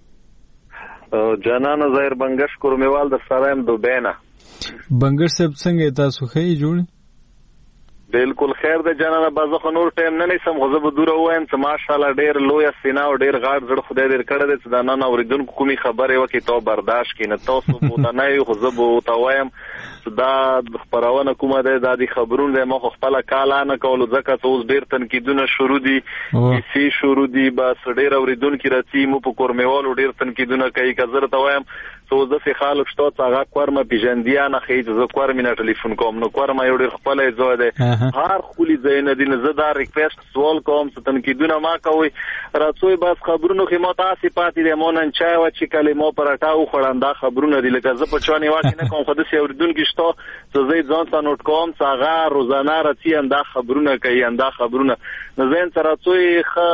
جنان ظاهر بنگش کورمیوال د سرایم دوبینا بنگش صاحب څنګه تاسو خې جوړ بالکل خیر ده جنانه بازه خو نور ټیم نه نسم غزه به دور وایم چې ماشاءالله ډیر لوی سینا او ډیر غاړ زړه خدای دې کړه دې دا نه اوریدونکو کومي خبره وکي ته برداشت کینې تاسو بوته نه یو غزه به تا وایم دا خبرونه کومه ده د خبرونه ما خپل کاله نه کولو ځکه چې اوس ډیر تنقیدونه شروع دي سی شروع دي بس ډیر اوریدونکو راځي مو په کورمیوالو ډیر تنقیدونه کوي کزر ته وایم سو د سي خالق شته څنګه کورمه پیجندیانه خې ز کورمینه ټلیفون کوم نو کورمه یو ډیر خپل زوی ده هر خولي زین دین زدا ریکوست سوال کوم ستن کیدونه ما کوي راڅوي بس خبرونو کې متاسي پاتې د مونن چای و چې کلمو پراټاو خړنده خبرونه دي لکه ز په چونی واکې نه کوم خو د سیوردون کې شته زه ځان ته نوٹ کوم څنګه روزانه راځي انده خبرونه کوي انده خبرونه نو زين تراڅوي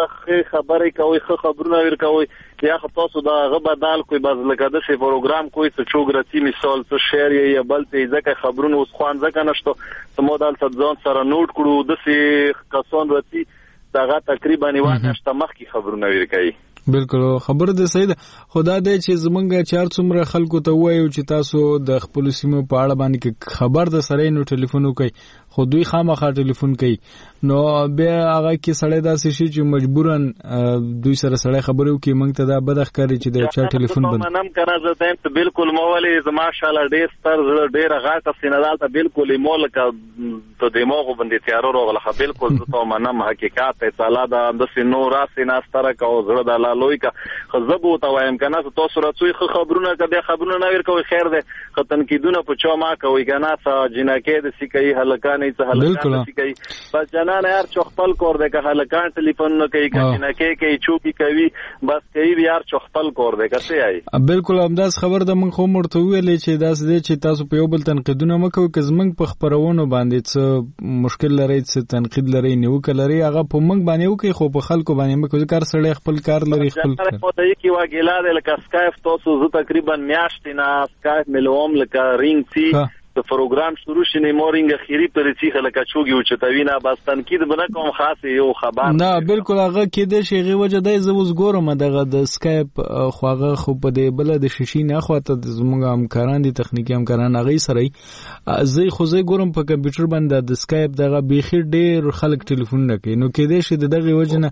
خبرې کوي خبرونه ور کوي یا تاسو دا غبدال کوئی بس لکه د سی پروګرام کوئی څه چوغرتی مثال څه شعر یا بلته ځکه خبرونه اوس خوان ځکه نشته سمودال ځان سره نوٹ کړو د سی کسان رتی دغه تقریبا نیوانه شته مخکي خبرونه ور کوي بالکل خبر ده صحیح ده خدا دې چې زمونږ چار څومره خلکو ته وایو چې تاسو د خپل سیمو په اړه باندې خبر د سره نو ټلیفون کوي خو دوی خامخا ټلیفون کوي نو بیا هغه کې سړی داسې شي چې مجبورن دوی سره سړی خبرو کوي مونږ ته دا بدخ کوي چې د چا ټلیفون بند منم کنه زه ته بالکل مولي ماشاءالله ډیر ستر ډیر غاټه سینادال ته بالکل مولک ته دماغ باندې تیارو راغله بالکل زه ته منم حقیقت تعالی دا د سينو راسي ناستره کو زړه د لوی کا خزبو ته وایم کنه تاسو راڅوي خبرونه کده خبرونه نه ور کوي خیر ده ختن کیدونه په چا ما کوي کنه څه جنکه د سکی هلکان نه څه هلکان کوي بس جنان یار چخپل کور ده که هلکان ټلیفون نه کوي جنکه کوي چوپی کوي بس کوي یار چخپل کور ده کته ای بالکل همداس خبر ده من خو مرته ویلې چې داس دې چې تاسو په یو بل تنقیدونه مکو که زمنګ په خبرونو باندې څه مشکل لري څه تنقید لري نیو کلري هغه په منګ باندې وکي خو په خلکو باندې مکو کار سره خپل کار لري خپل ته کی واګیلا د لکه سکایپ تاسو زه تقریبا میاشتې نه سکایپ ملوم لکه رینګ سی د پروګرام شروع شنه مورینګ اخیری پر چې خلک چوغي او چتوینا بس تنقید بنه کوم خاص یو خبر نه بالکل هغه کې د شیغه وجه د زوس ګورم دغه د سکایپ خواغه خو په دې بل د شیشې نه خواته زموږ همکاران دي تخنیکی همکاران هغه سره زی خو زی ګورم په کمپیوټر باندې د سکایپ دغه بيخي ډیر خلک ټلیفون نه کوي نو کې دې شه دغه وجه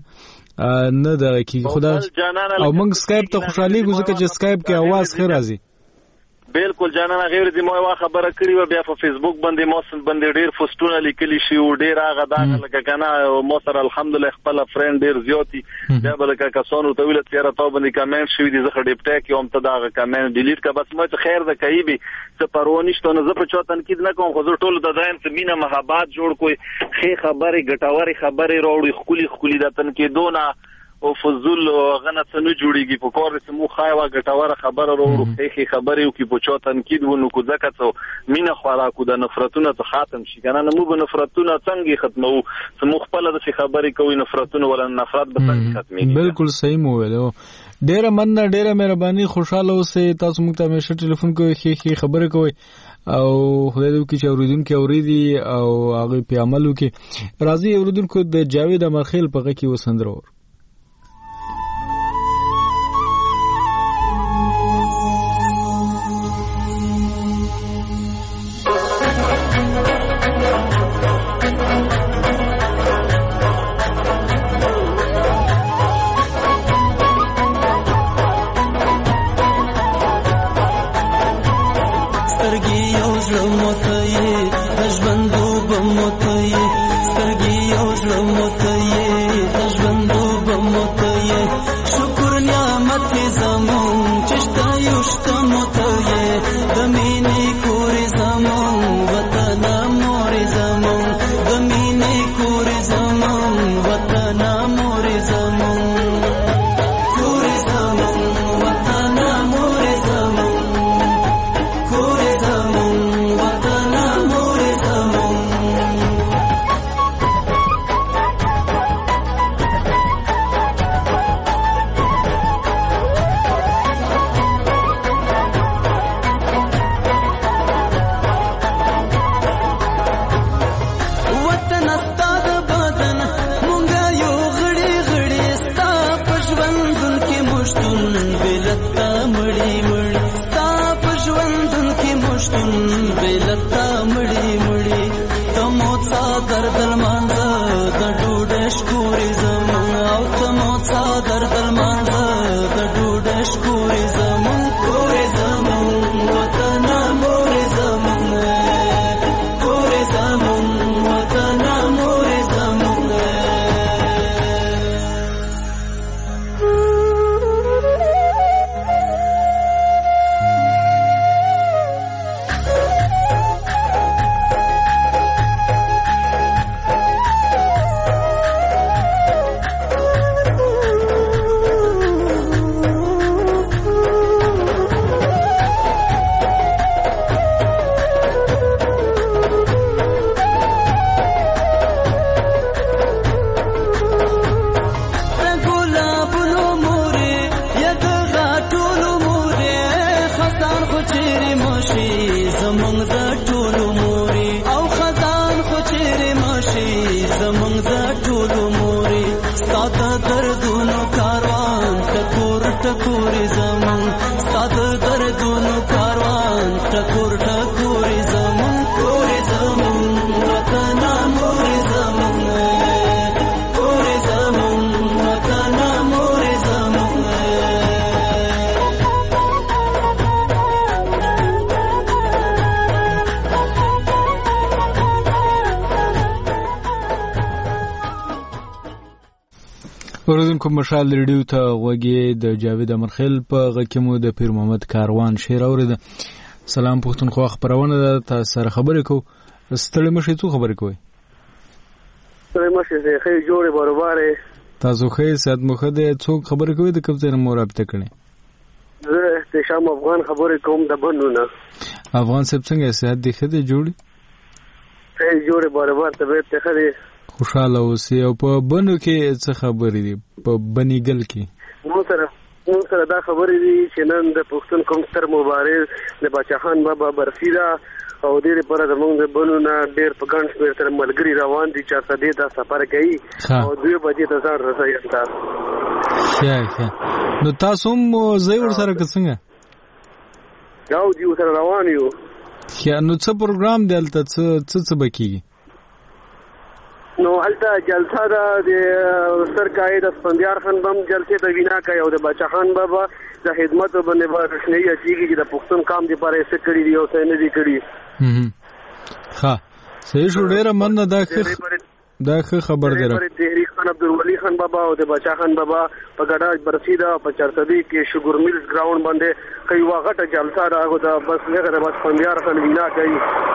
نه دا کی خدا او موږ سکایپ ته خوشحالي ګوزه چې سکایپ کې आवाज خیر راځي بالکل جانانه غیر دې مو وا خبره کړی و بیا په فیسبوک باندې موسن باندې ډیر فوسټونه لیکلي شي او ډیر هغه دا لکه کنه مو سره الحمدلله خپل فرند ډیر زیاتی بیا بلکه کسانو ته ویل تیرا ته باندې کمنټ شوی دي زه ډیپټه کې هم ته دا کمنټ ډیلیټ کا بس مو ته خیر ده کوي به څه پرونیشته نه زه په چا تنقید نه کوم خو زه ټول د دایم څه مینه محبت جوړ کوی خې خبره ګټوري خبره راوړي خولي د تنقیدونه او فضل غنه څنګه جوړیږي په کور سمو خایوا ګټوره خبره وروخه خبره یو کې په چا تنقید ونو کو ځکه څو مینه خوراکو د نفرتونو ته ختم شي کنه نو به نفرتونه څنګه ختمو سمو خپل د خبرې کوي نفرتونه ولا نفرت به څنګه ختمي بالکل صحیح مو ویلو ډیره مننه ډیره مهرباني خوشاله اوسئ تاسو موږ ته همیشه ټلیفون کوئ خې خبره کوئ او خدای دې وکړي چې اوریدونکو اوریدي او هغه په عمل وکړي راځي اوریدونکو د جاوید امرخیل په غږ کې وسندرو ټولو مورې ستاد دردونو کاروان ټکور ټکور زمون ستاد دردونو کاروان ټکور ټکور زمون کور زمون وطن مور زمون کور زمون وطن مور زمون اوریدونکو مشال ریډیو ته غوږی د جاوید امرخیل په غکمو د پیر محمد کاروان شعر اورید. سلام پښتونخوا خبرونه ده تاسو سره خبرې کو ستړي مشه څو خبرې کوي ستړي مشه زه خې جوړې برابر تاسو خې سات مخه ده څو خبرې کوي د کوم ځای نه مرابطه کړي زه احتشام افغان خبرې کوم د بنونه افغان سب څنګه سات دي خدي جوړي خې جوړې برابر طبيعت ته خدي خوشاله اوسې او په بنو کې څه خبرې دي په بنیګل کې مو سره دا خبرې دي چې نن د پښتون کوم ستر مبارز د بچخان بابا برسیدا او دې لپاره زموږ د بنو نه ډېر په ګڼ شمېر سره ملګري روان دي چې سده دا سفر کوي او 2 بجې ته ځان رسوي تاسو ښه نو تاسو مو زې ور سره څنګه یو دی سره روان یو نو څه پروګرام دلته څه بکیږي نو هلته جلسه ده د سرکای د اسفندیار خان بم جلسه د وینا کوي او د بچخان بابا د خدمت باندې روشنی اچيږي چې د پښتون کام دی پاره څه کړی دی او څه نه دی کړی ها صحیح شو ډیره من دا خبر دی تحریک خان عبدالولی خان بابا او د بچخان بابا په ګډا برسیدا په چرتدی کې شوګر میلز ګراوند باندې کوي واغټه جلسه ده او د بس نه د اسفندیار خان وینا کوي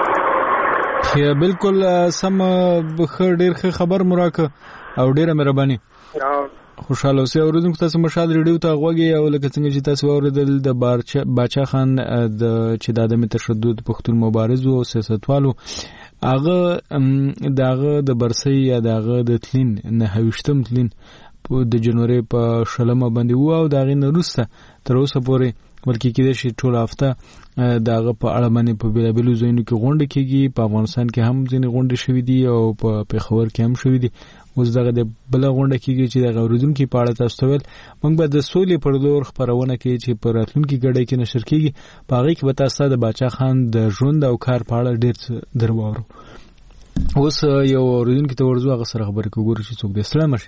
یا بالکل سم بخیر ډیر خبر مراکه او ډیره مهرباني خوشاله اوسئ اوریدونکو تاسو مشال ریډیو ته غوږی او لکه څنګه چې تاسو اوریدل د باچا خان د چې د عدم تشدد پښتون مبارز او سیاستوالو هغه دغه د برسي یا دغه د تلین نه هوښتم تلین د جنوري په شلمه باندې وو او دغه نورسته تر اوسه پورې بلکې کېدې شي ټول هفته دغه په اړه باندې په بیلابلو ځایونو کې غونډه کیږي په افغانستان کې هم ځینې غونډې شوې دي او په پیښور کې هم شوې دي اوس دغه د بل غونډه کیږي چې دغه اوریدونکو په اړه تاسو ول موږ به د سولې پر دور خبرونه کوي چې په راتلونکي غړي کې نشر کیږي په هغه کې به تاسو د باچا خان د ژوند او کار په اړه ډیر درواورو اوس یو اوریدونکو ته ورځو هغه سره خبرې کوو چې څوک د اسلام شي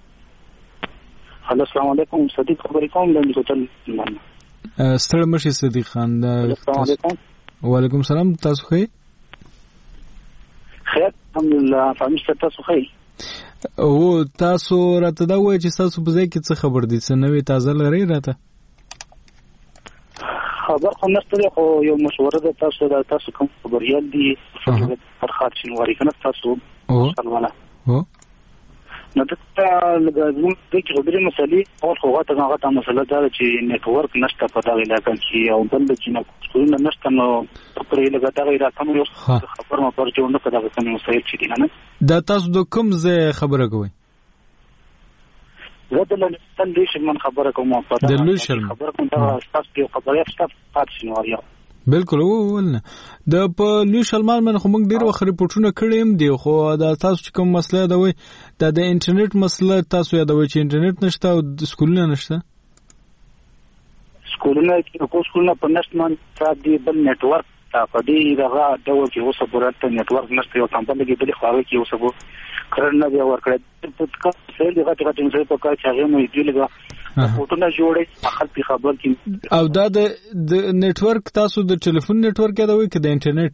السلام علیکم صدیق خبرې کوم د هوټل ستړي مشي صدیق خان السلام علیکم وعلیکم السلام تاسو خیر الحمدلله فهمت تاسو خیر او تاسو راته دا وایي چې تاسو په ځای کې څه خبر دي څه نوې تازه لري راته خبر خو نشته خو یو مشوره ده تاسو کوم خبريال دي فرخات شنواري کنه تاسو سلامونه نو ته لږه د کډري مسلې او خوغه هغه مسله دا چې نتورک نشته په دغه علاقې کې او بل چې نه څونه نشته نو پرې لږه دا غیر کوم یو خبر ما پرځو نه کدا کوم مسایل چې دي نه دا تاسو د کوم ځای خبره کوئ زه د لوی من خبره کوم په د لوی شرم خبره کوم دا تاسو خبره تاسو شنواري بالکل ولنه د په لوی شلمان من خو موږ ډیر وخت ریپورتونه کړیم دی خو دا تاسو کوم مسله دا وای د انټرنیټ مسله تاسو یادوي چې انټرنیټ نشته او سکولونه نشته سکولونه په نشمن دی بل نتورک تا په دې دغه ډول کې اوسه برته نتورک نشته یو کمپنی کې بل خو کې اوسه کرنه دی ورکړه په څه دغه ټینګ په کار چې هغه مې دی لګا فوټونه جوړې خپل خبر کې او دا د نتورک تاسو د ټلیفون نتورک یادوي کې د انټرنیټ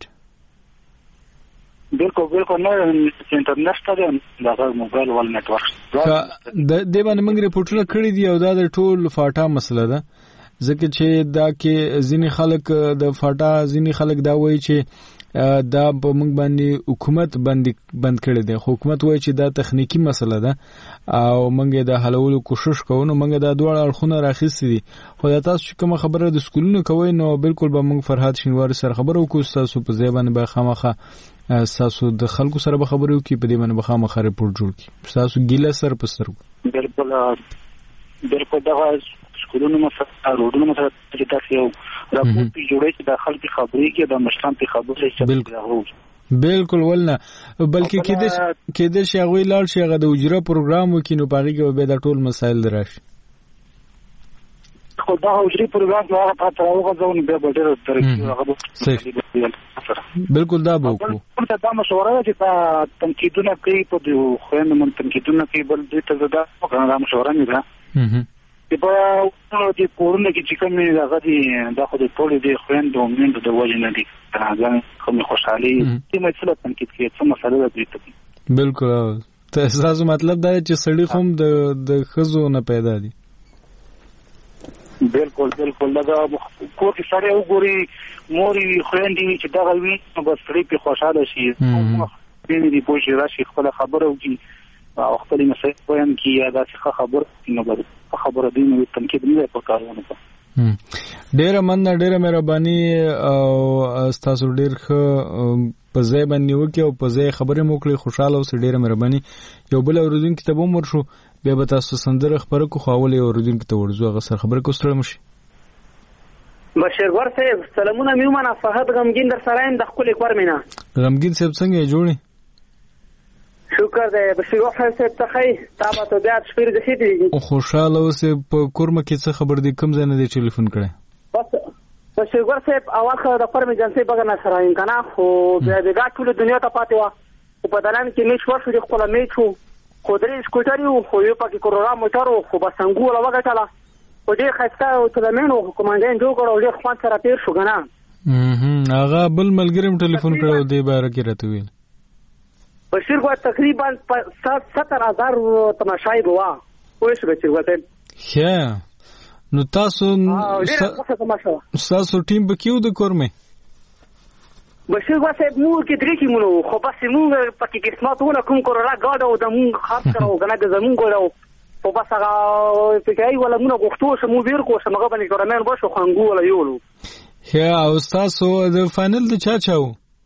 بالکل نه انټرنیټ ته دا موبایل ول نتورک د دې باندې موږ ریپورټونه کړی دی او دا د ټول فاټا مسله ده ځکه چې دا کې ځینې خلک د فاټا ځینې خلک دا وایي چې دا په موږ باندې حکومت بند کړی دی حکومت وایي چې دا تخنیکی مسله ده او موږ د حلولو کوشش کوو نو موږ دا دوه اړخونه راخېستې دي خو دا تاسو کوم خبره د سکولونو کوي نو بالکل به موږ فرحات شینواری سره خبرو کوو تاسو په ځای باندې به خامخه تاسو د خلکو سره به خبرو کوي په دې باندې به خامخه ریپورت جوړ کړي تاسو ګیله سر په سر بالکل دا سکولونو مسله روډونو مسله چې تاسو یو راپورټ جوړی چې د خلکو خبرې کې د مشران په خبرې چې بالکل بالکل ولنه بلکې کېدې شي هغه لاړ شي هغه د اجرا پروګرام وکینو پاږي کې به د ټول مسایل دراشي خو دا اجرا پروګرام هغه پاتې راوغه ځون به ډېر ترقی هغه بالکل دا به وکړو دا مشوره چې تنقیدونه کوي په دې خويند من تنقیدونه کوي بل دې ته دا مشوره نه ده چې په دې کورونه کې چې کومې هغه دي دا خو د ټول دې خويند او مند د وجه نه دي راځي کوم خوشحالي چې مسله تنقید کوي څه مسله ده دې بالکل تاسو مطلب دا چې سړی خوم د خزو نه پیدا دي بالکل دا کور کې سړی وګوري موري خويندې چې دا غوي بس سړی په خوشاله شي دې پوښي راشي خپل خبره وکي او خپل مسایل بیان کیه دا څه خبره دي نو تنقید نه پکارونه ډیره مهرباني او تاسو ډیر ښه په ځای باندې وکي او په ځای خبره موکړي خوشاله اوسئ ډیره مهرباني یو بل اوریدونکو ته به مرشو بیا به تاسو سندره خبره کو خاولې اوریدونکو ته ورځو هغه سره خبره کوستړم شي بشیر ور صاحب سلامونه میومنه فهد غمگین در سرایم د خپل کور مینا غمگین صاحب څنګه جوړی شکر دی بشیر ور صاحب ته خی تاسو ته بیا شپیر د هیدی خوشاله اوسئ په کورمه کې څه خبر دی کوم ځای نه دی ټلیفون کړی بس بشیر ور صاحب اول خو د فرم جنسي بغنا سرایم کنه خو بیا د ټول دنیا ته پاتې و په دلان کې میچ ورشو د خپل میچو خو درې سکوټریو خو یو پکې کورورا موټرو خو بسنګو لا وګټاله او ډېر خسته او تلمنو کوماندان جوړ کړو ډېر خوان سره تیر شو غنا هغه بل ملګریم ټلیفون کړو دی بار کې راته ویل بشیر کو تقریبا 70000 تماشای بوا وې شو بشیر وته ښه نو تاسو ټیم به کیو د کورمه بشیر واسه مور کې درې کې مونږ خو بس مونږ پکې قسمت ونه کوم کورلا گاډو د مونږ خاص کړو غنا د زمون ګورو خو بس هغه پکې ولا مونږ غوښتو شمو ویر کو شمغه باندې کورمن بشو خنګو ولا یولو ها او تاسو د فائنل د چاو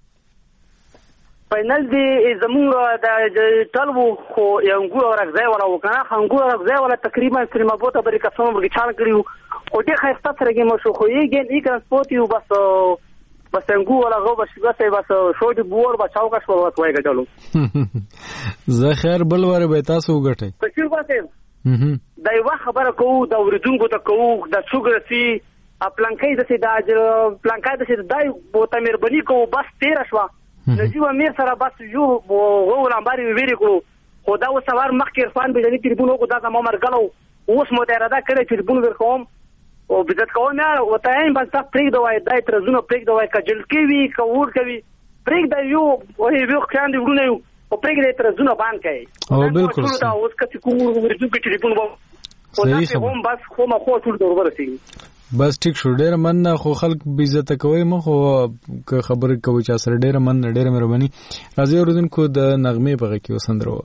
فائنل دی زمون د ټلو خو یو ګور راځي ولا وکنه خنګو راځي ولا تقریبا سینما بوته بری قسم ورګی چان کړیو او دې خسته سره کې مو شو خو یې ګن ترانسپورت یو بس انګو ولا غو بس شو دي بور بچاو کا شو وای غټلو زه خیر بل وره به تاسو وګټئ بشیر واسه دا یو خبره کو دا ورډونګو ته کو دا څوګرسي پلانکای د سي دا پلانکای د سي دای بوته مهرباني کو بس 13 شوا نجیب امیر سره بس یو غو لامباري ویری کو خدا و سوار مخکې عرفان به جنې تریبونو کو دا ما مرګلو اوس مو ته رادا کړی تریبون ورکوم او بدت کوم نه وته هم بس تاسو پریک دوای دای تر زونه پریک دوای کجل کوي کوور کوي پریک د یو او یو خاندې ورونه یو او پریک د تر زونه باندې کوي او بالکل دا اوس کته کوم ورته کې ټلیفون وو او دا هم بس خو ما خو ټول دور ورسي بس ټیک شو ډیر مننه خو خلک به عزت کوي مخ او خبره کوي چې سره ډیر مننه ډیر مهرباني راځي اوردونکو د نغمه په کې وسندرو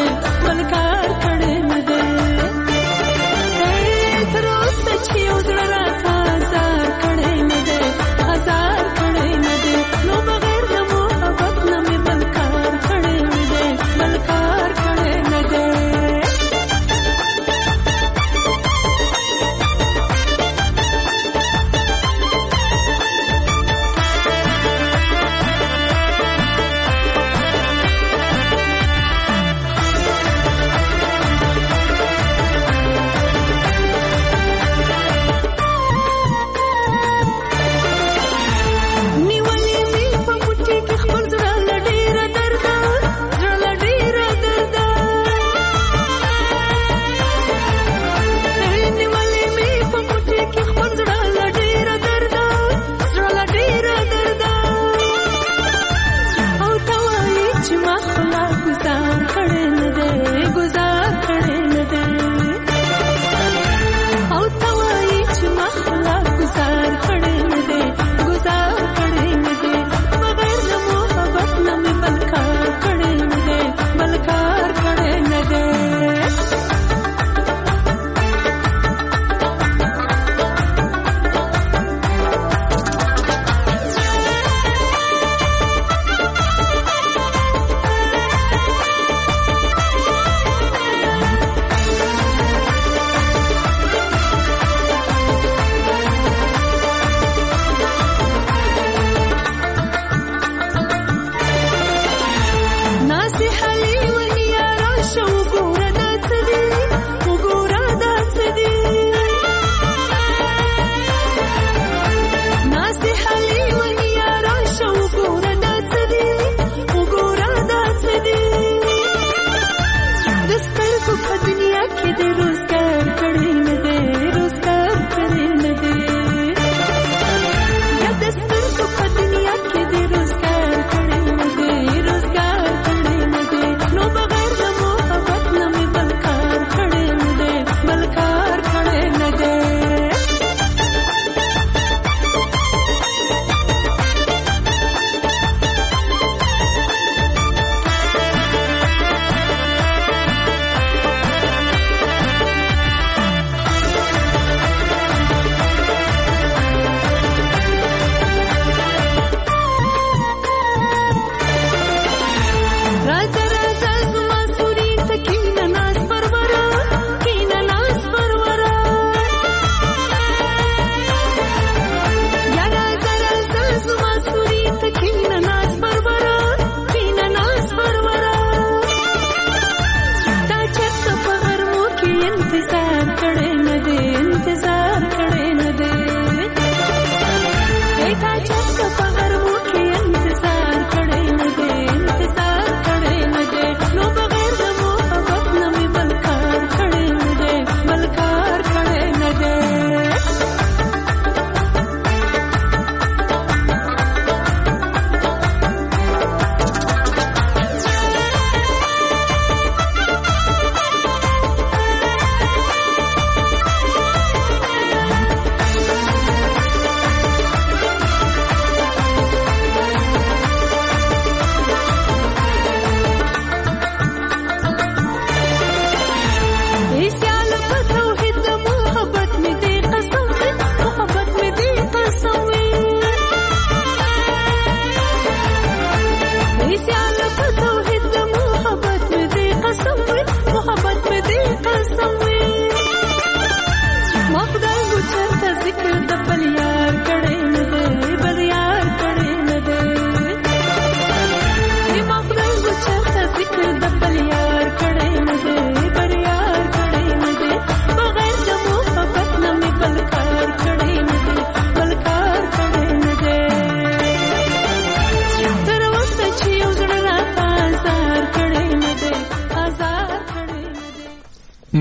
You're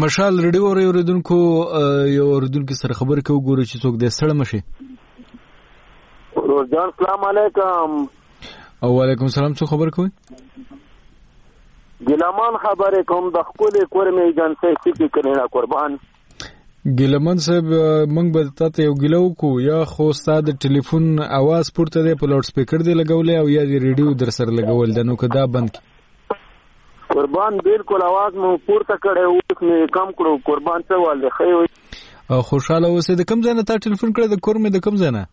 مشال ریډیو اوریدونکو یو اوریدونکو سره خبرې کوو ګورو چې څوک دې ستړی مشي. روزان السلام علیکم. وعلیکم السلام. څو خبر کوي؟ ګلمان خبرې کوم د خپل کورمې ایجنسی سکی کړي قربان. ګلمان صاحب موږ به تاسو یو ګلو کو یا خو ستاسو د ټلیفون आवाज پورته دی په لاوډ سپیکر دی لګولې او یا د ریډیو در سره لګول د نو کدا بند قربان بالکل आवाज مو پورته کړي او مې کم کړو قربان څه والي خې خوشاله اوسې. د کم ځای نه تا ټلیفون کړی؟ د کورمې د کم ځای نه؟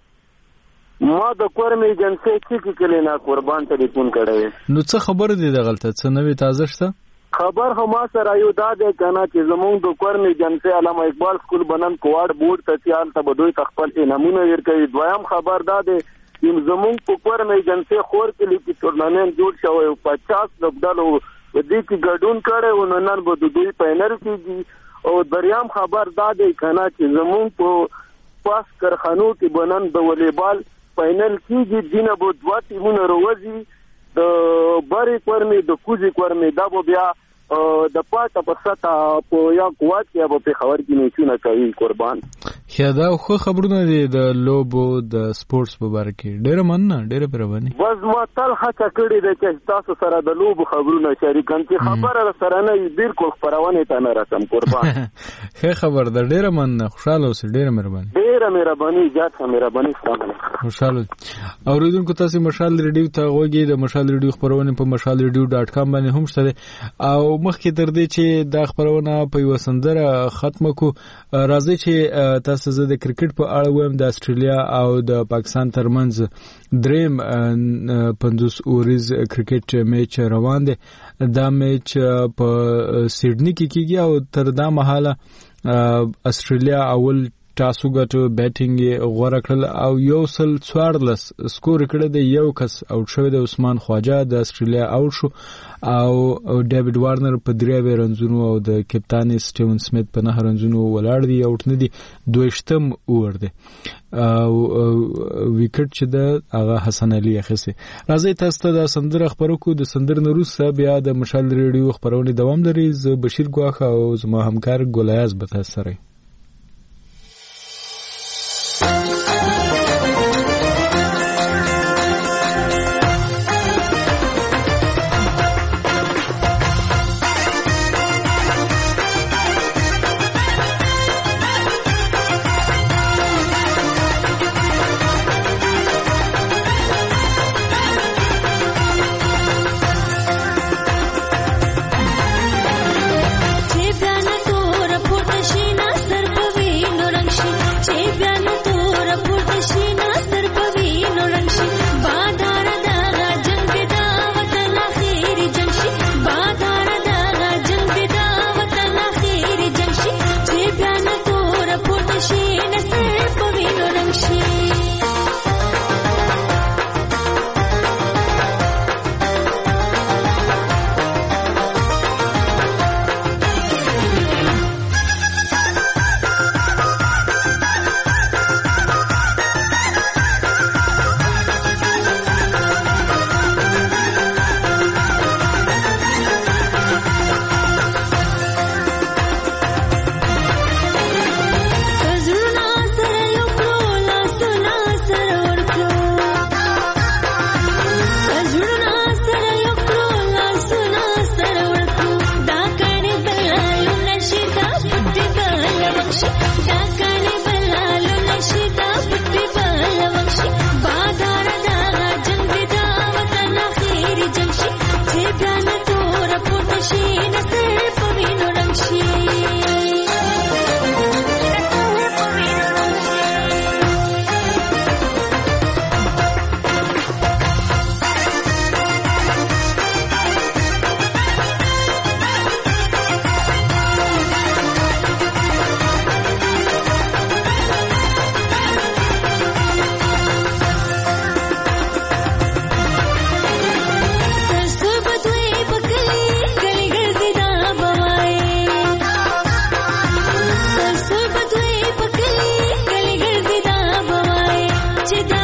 ما د کورمې ایجنسی سکی کړي نه قربان ټلیفون کړي. نو څه خبر دی د غلطه څه نوې تازه شته خبر هم سره یو دا ده کنه چې زمونږ د کورمې ایجنسی علامه اقبال سکول بنن کوارډ بورډ ته تیال ته بدوي تخپل نمونه ورکوي. دویم خبر دا ده چې زمونږ په کورمې ایجنسی خور کې لیکي ټورنمنت جوړ شوی 50 لوبډالو د دې کې ګډون کړي او نن به د دوی فائنل کېږي. او دریم خبر دا ده کنه چې زمونږ په پاس کارخانو کې بنن د والیبال فائنل کېږي. دینه به دوه ټیمونه وروځي د بری کورمې د کوزي کورمې دا به بیا د پاټه په ستا په یا قوت کې به په خبر کې نشونه کوي قربان. دا خو خبرونه دي د لوبو د سپورتس په اړه کې ډېر مننه ډېر پرونه. بس ما تل هڅه کړې ده چې تاسو سره د لوبو خبرونه شریکم چې خبره سره نه بالکل خبرونه ته نه راځم قربان. ښه خبر ده ډېر مننه خوشاله اوسئ. ډېر مهرباني. ډېر مهرباني ذات مهرباني. السلام علیکم. خوشاله اوریدونکو تاسو مشال ریډیو ته غوږی د مشال ریډیو خبرونه په mashalradio.com باندې هم شته او مخکې تر دې چې دا خبرونه په یو سندره ختمه کو راځي چې تاسو زه د کرکټ په اړه وایم. د استرالیا او د پاکستان ترمنځ دریم 50 اوریز کرکټ میچ روان دی. دا میچ په سیډنی کې کیږي او تر دا مهاله استرالیا اول تاسو ګټو بیټینګ غوړه کړل او یو سل 14 سکور کړی دی. یو کس اوټ شوی د عثمان خواجه د استرالیا اوټ شو او ډیوډ وارنر په 3 رنزونو او د کپتان سټیون سمیت په 9 رنزونو ولاړ دی. اوټ نه دی دویشتم اور دی او وکټ چې د هغه حسن علي اخیسه. راځي تاسو ته د سندره خبرو کو د سندر نروس بیا د مشال ریډیو خبرونه دوام لري. ز بشیر ګواخه او زما همکار ګولیاز به تاسو سره چې